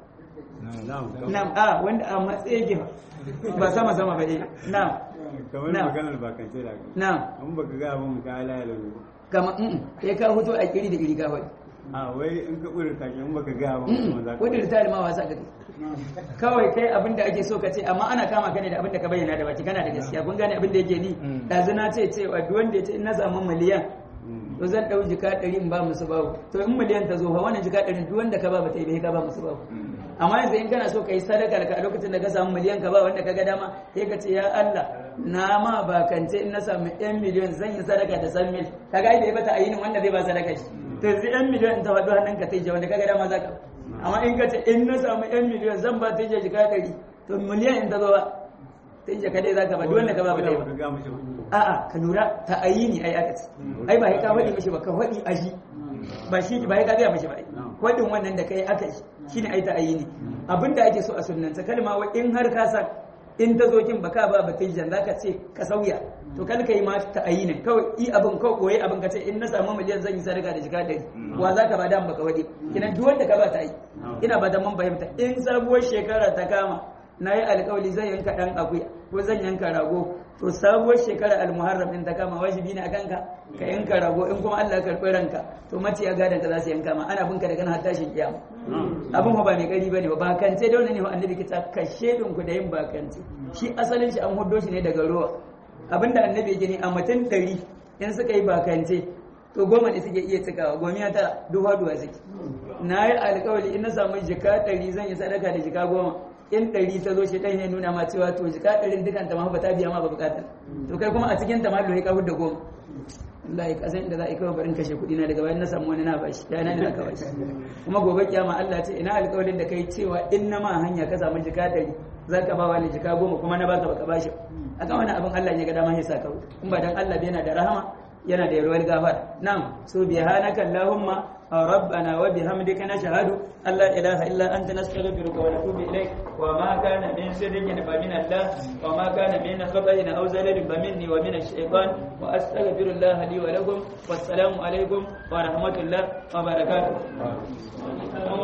na'am wanda a matsayi ba sama ba na'am kamar maganar bakance da na'am an baka ga abun ka ala da kama kai ka huto a kiri da iri ka wani wai in ka kudurta ki in baka ga abun kuma za ka kudurta da ma wasa kake kawai kai abin da ake so ka ce amma ana kama ka ne da abin da ka bayyana da baki kana da gaskiya kun gane abin da yake ni dazu na ce cewa duk wanda ya ce in na samu miliyan to zan dau jika 100 in ba musu babu to in miliyan ta zo fa wannan jika 100 duk wanda ka ba ta yi bai ka ba musu babu amma yanzu in kana so ka yi sadaka ka a lokacin da ka samu miliyan ka ba wanda ka ga dama sai ka ce ya Allah na ma bakance in na samu 1 miliyan zan yi sadaka da san mil kaga ai bai bata ayinin wanda zai ba sadaka shi to yanzu 1 miliyan in ta faɗo hannunka ta je wanda ka ga dama zaka amma in ka ce in na samu 1 miliyan zan ba ta je jika 100 to miliyan in ta zo ba ta je ka dai zaka ba duk wanda ka ba ta yi ba a'a ka lura ta ayini ai aka ce ai ba sai ka faɗi mishi ba ka faɗi aji ba shi ba sai ka ga mishi ba faɗin wannan da kai aka yi shine ai ta ayini abinda ake so a sunnanta kalma wa in har ka san in ta zo kin baka ba batijan zaka ce ka sauya to kal kai ma ta ayini kawai i abin kawai koyi abin ka ce in na samu miliyan zan yi sadaka da jika 100 wa zaka ba dan baka faɗi kinan duk wanda ka ba ta yi ina ba da mun fahimta in sabuwar shekara ta kama na yi alƙawari zan yanka ɗan akuya ko zan yanka rago to sabuwar shekara almuharram in ta kama wajibi ne akan ka ka yanka rago in kuma Allah ya karɓi ranka to maciya gadan ka za su yanka ma ana binka daga har tashin kiyama abin ba mai ƙari bane ba bakance da wannan ne annabi ke ta kashe din ku da yin bakance shi asalin shi an huddo shi ne daga ruwa abinda annabi ya gani a mutum 100 in suka yi bakance to 10 ne suke iya cikawa 9 duwa suke na yi alƙawari in na samu jika 100 zan yi sadaka da jika 10 in 100 ta zo shi ɗan ya nuna ma cewa to jika 100 dukan ta ma ba ta biya ma ba bukatar to kai kuma a cikin ta ma dole ka hudda 10 wallahi kasan inda za a yi kawai barin kashe kuɗi na daga bayan na samu wani na bashi ya na ne aka bashi kuma gobe kiyama Allah ce ina alƙawarin da kai cewa in na ma hanya ka samu jika 100 za ka ba wani jika 10 kuma na baka baka bashi akan wani abin Allah ya ga dama ya saka in ba dan Allah bai yana da rahama yana da yarwar gafar nan subhanaka allahumma ربنا وبحمدك نشهد أن لا إله إلا أنت نستغفرك ونتوب إليك وما كان من صدق فمن الله وما كان من خطأ أو زلل فمني ومن الشيطان وأستغفر الله لي ولكم والسلام عليكم ورحمة الله وبركاته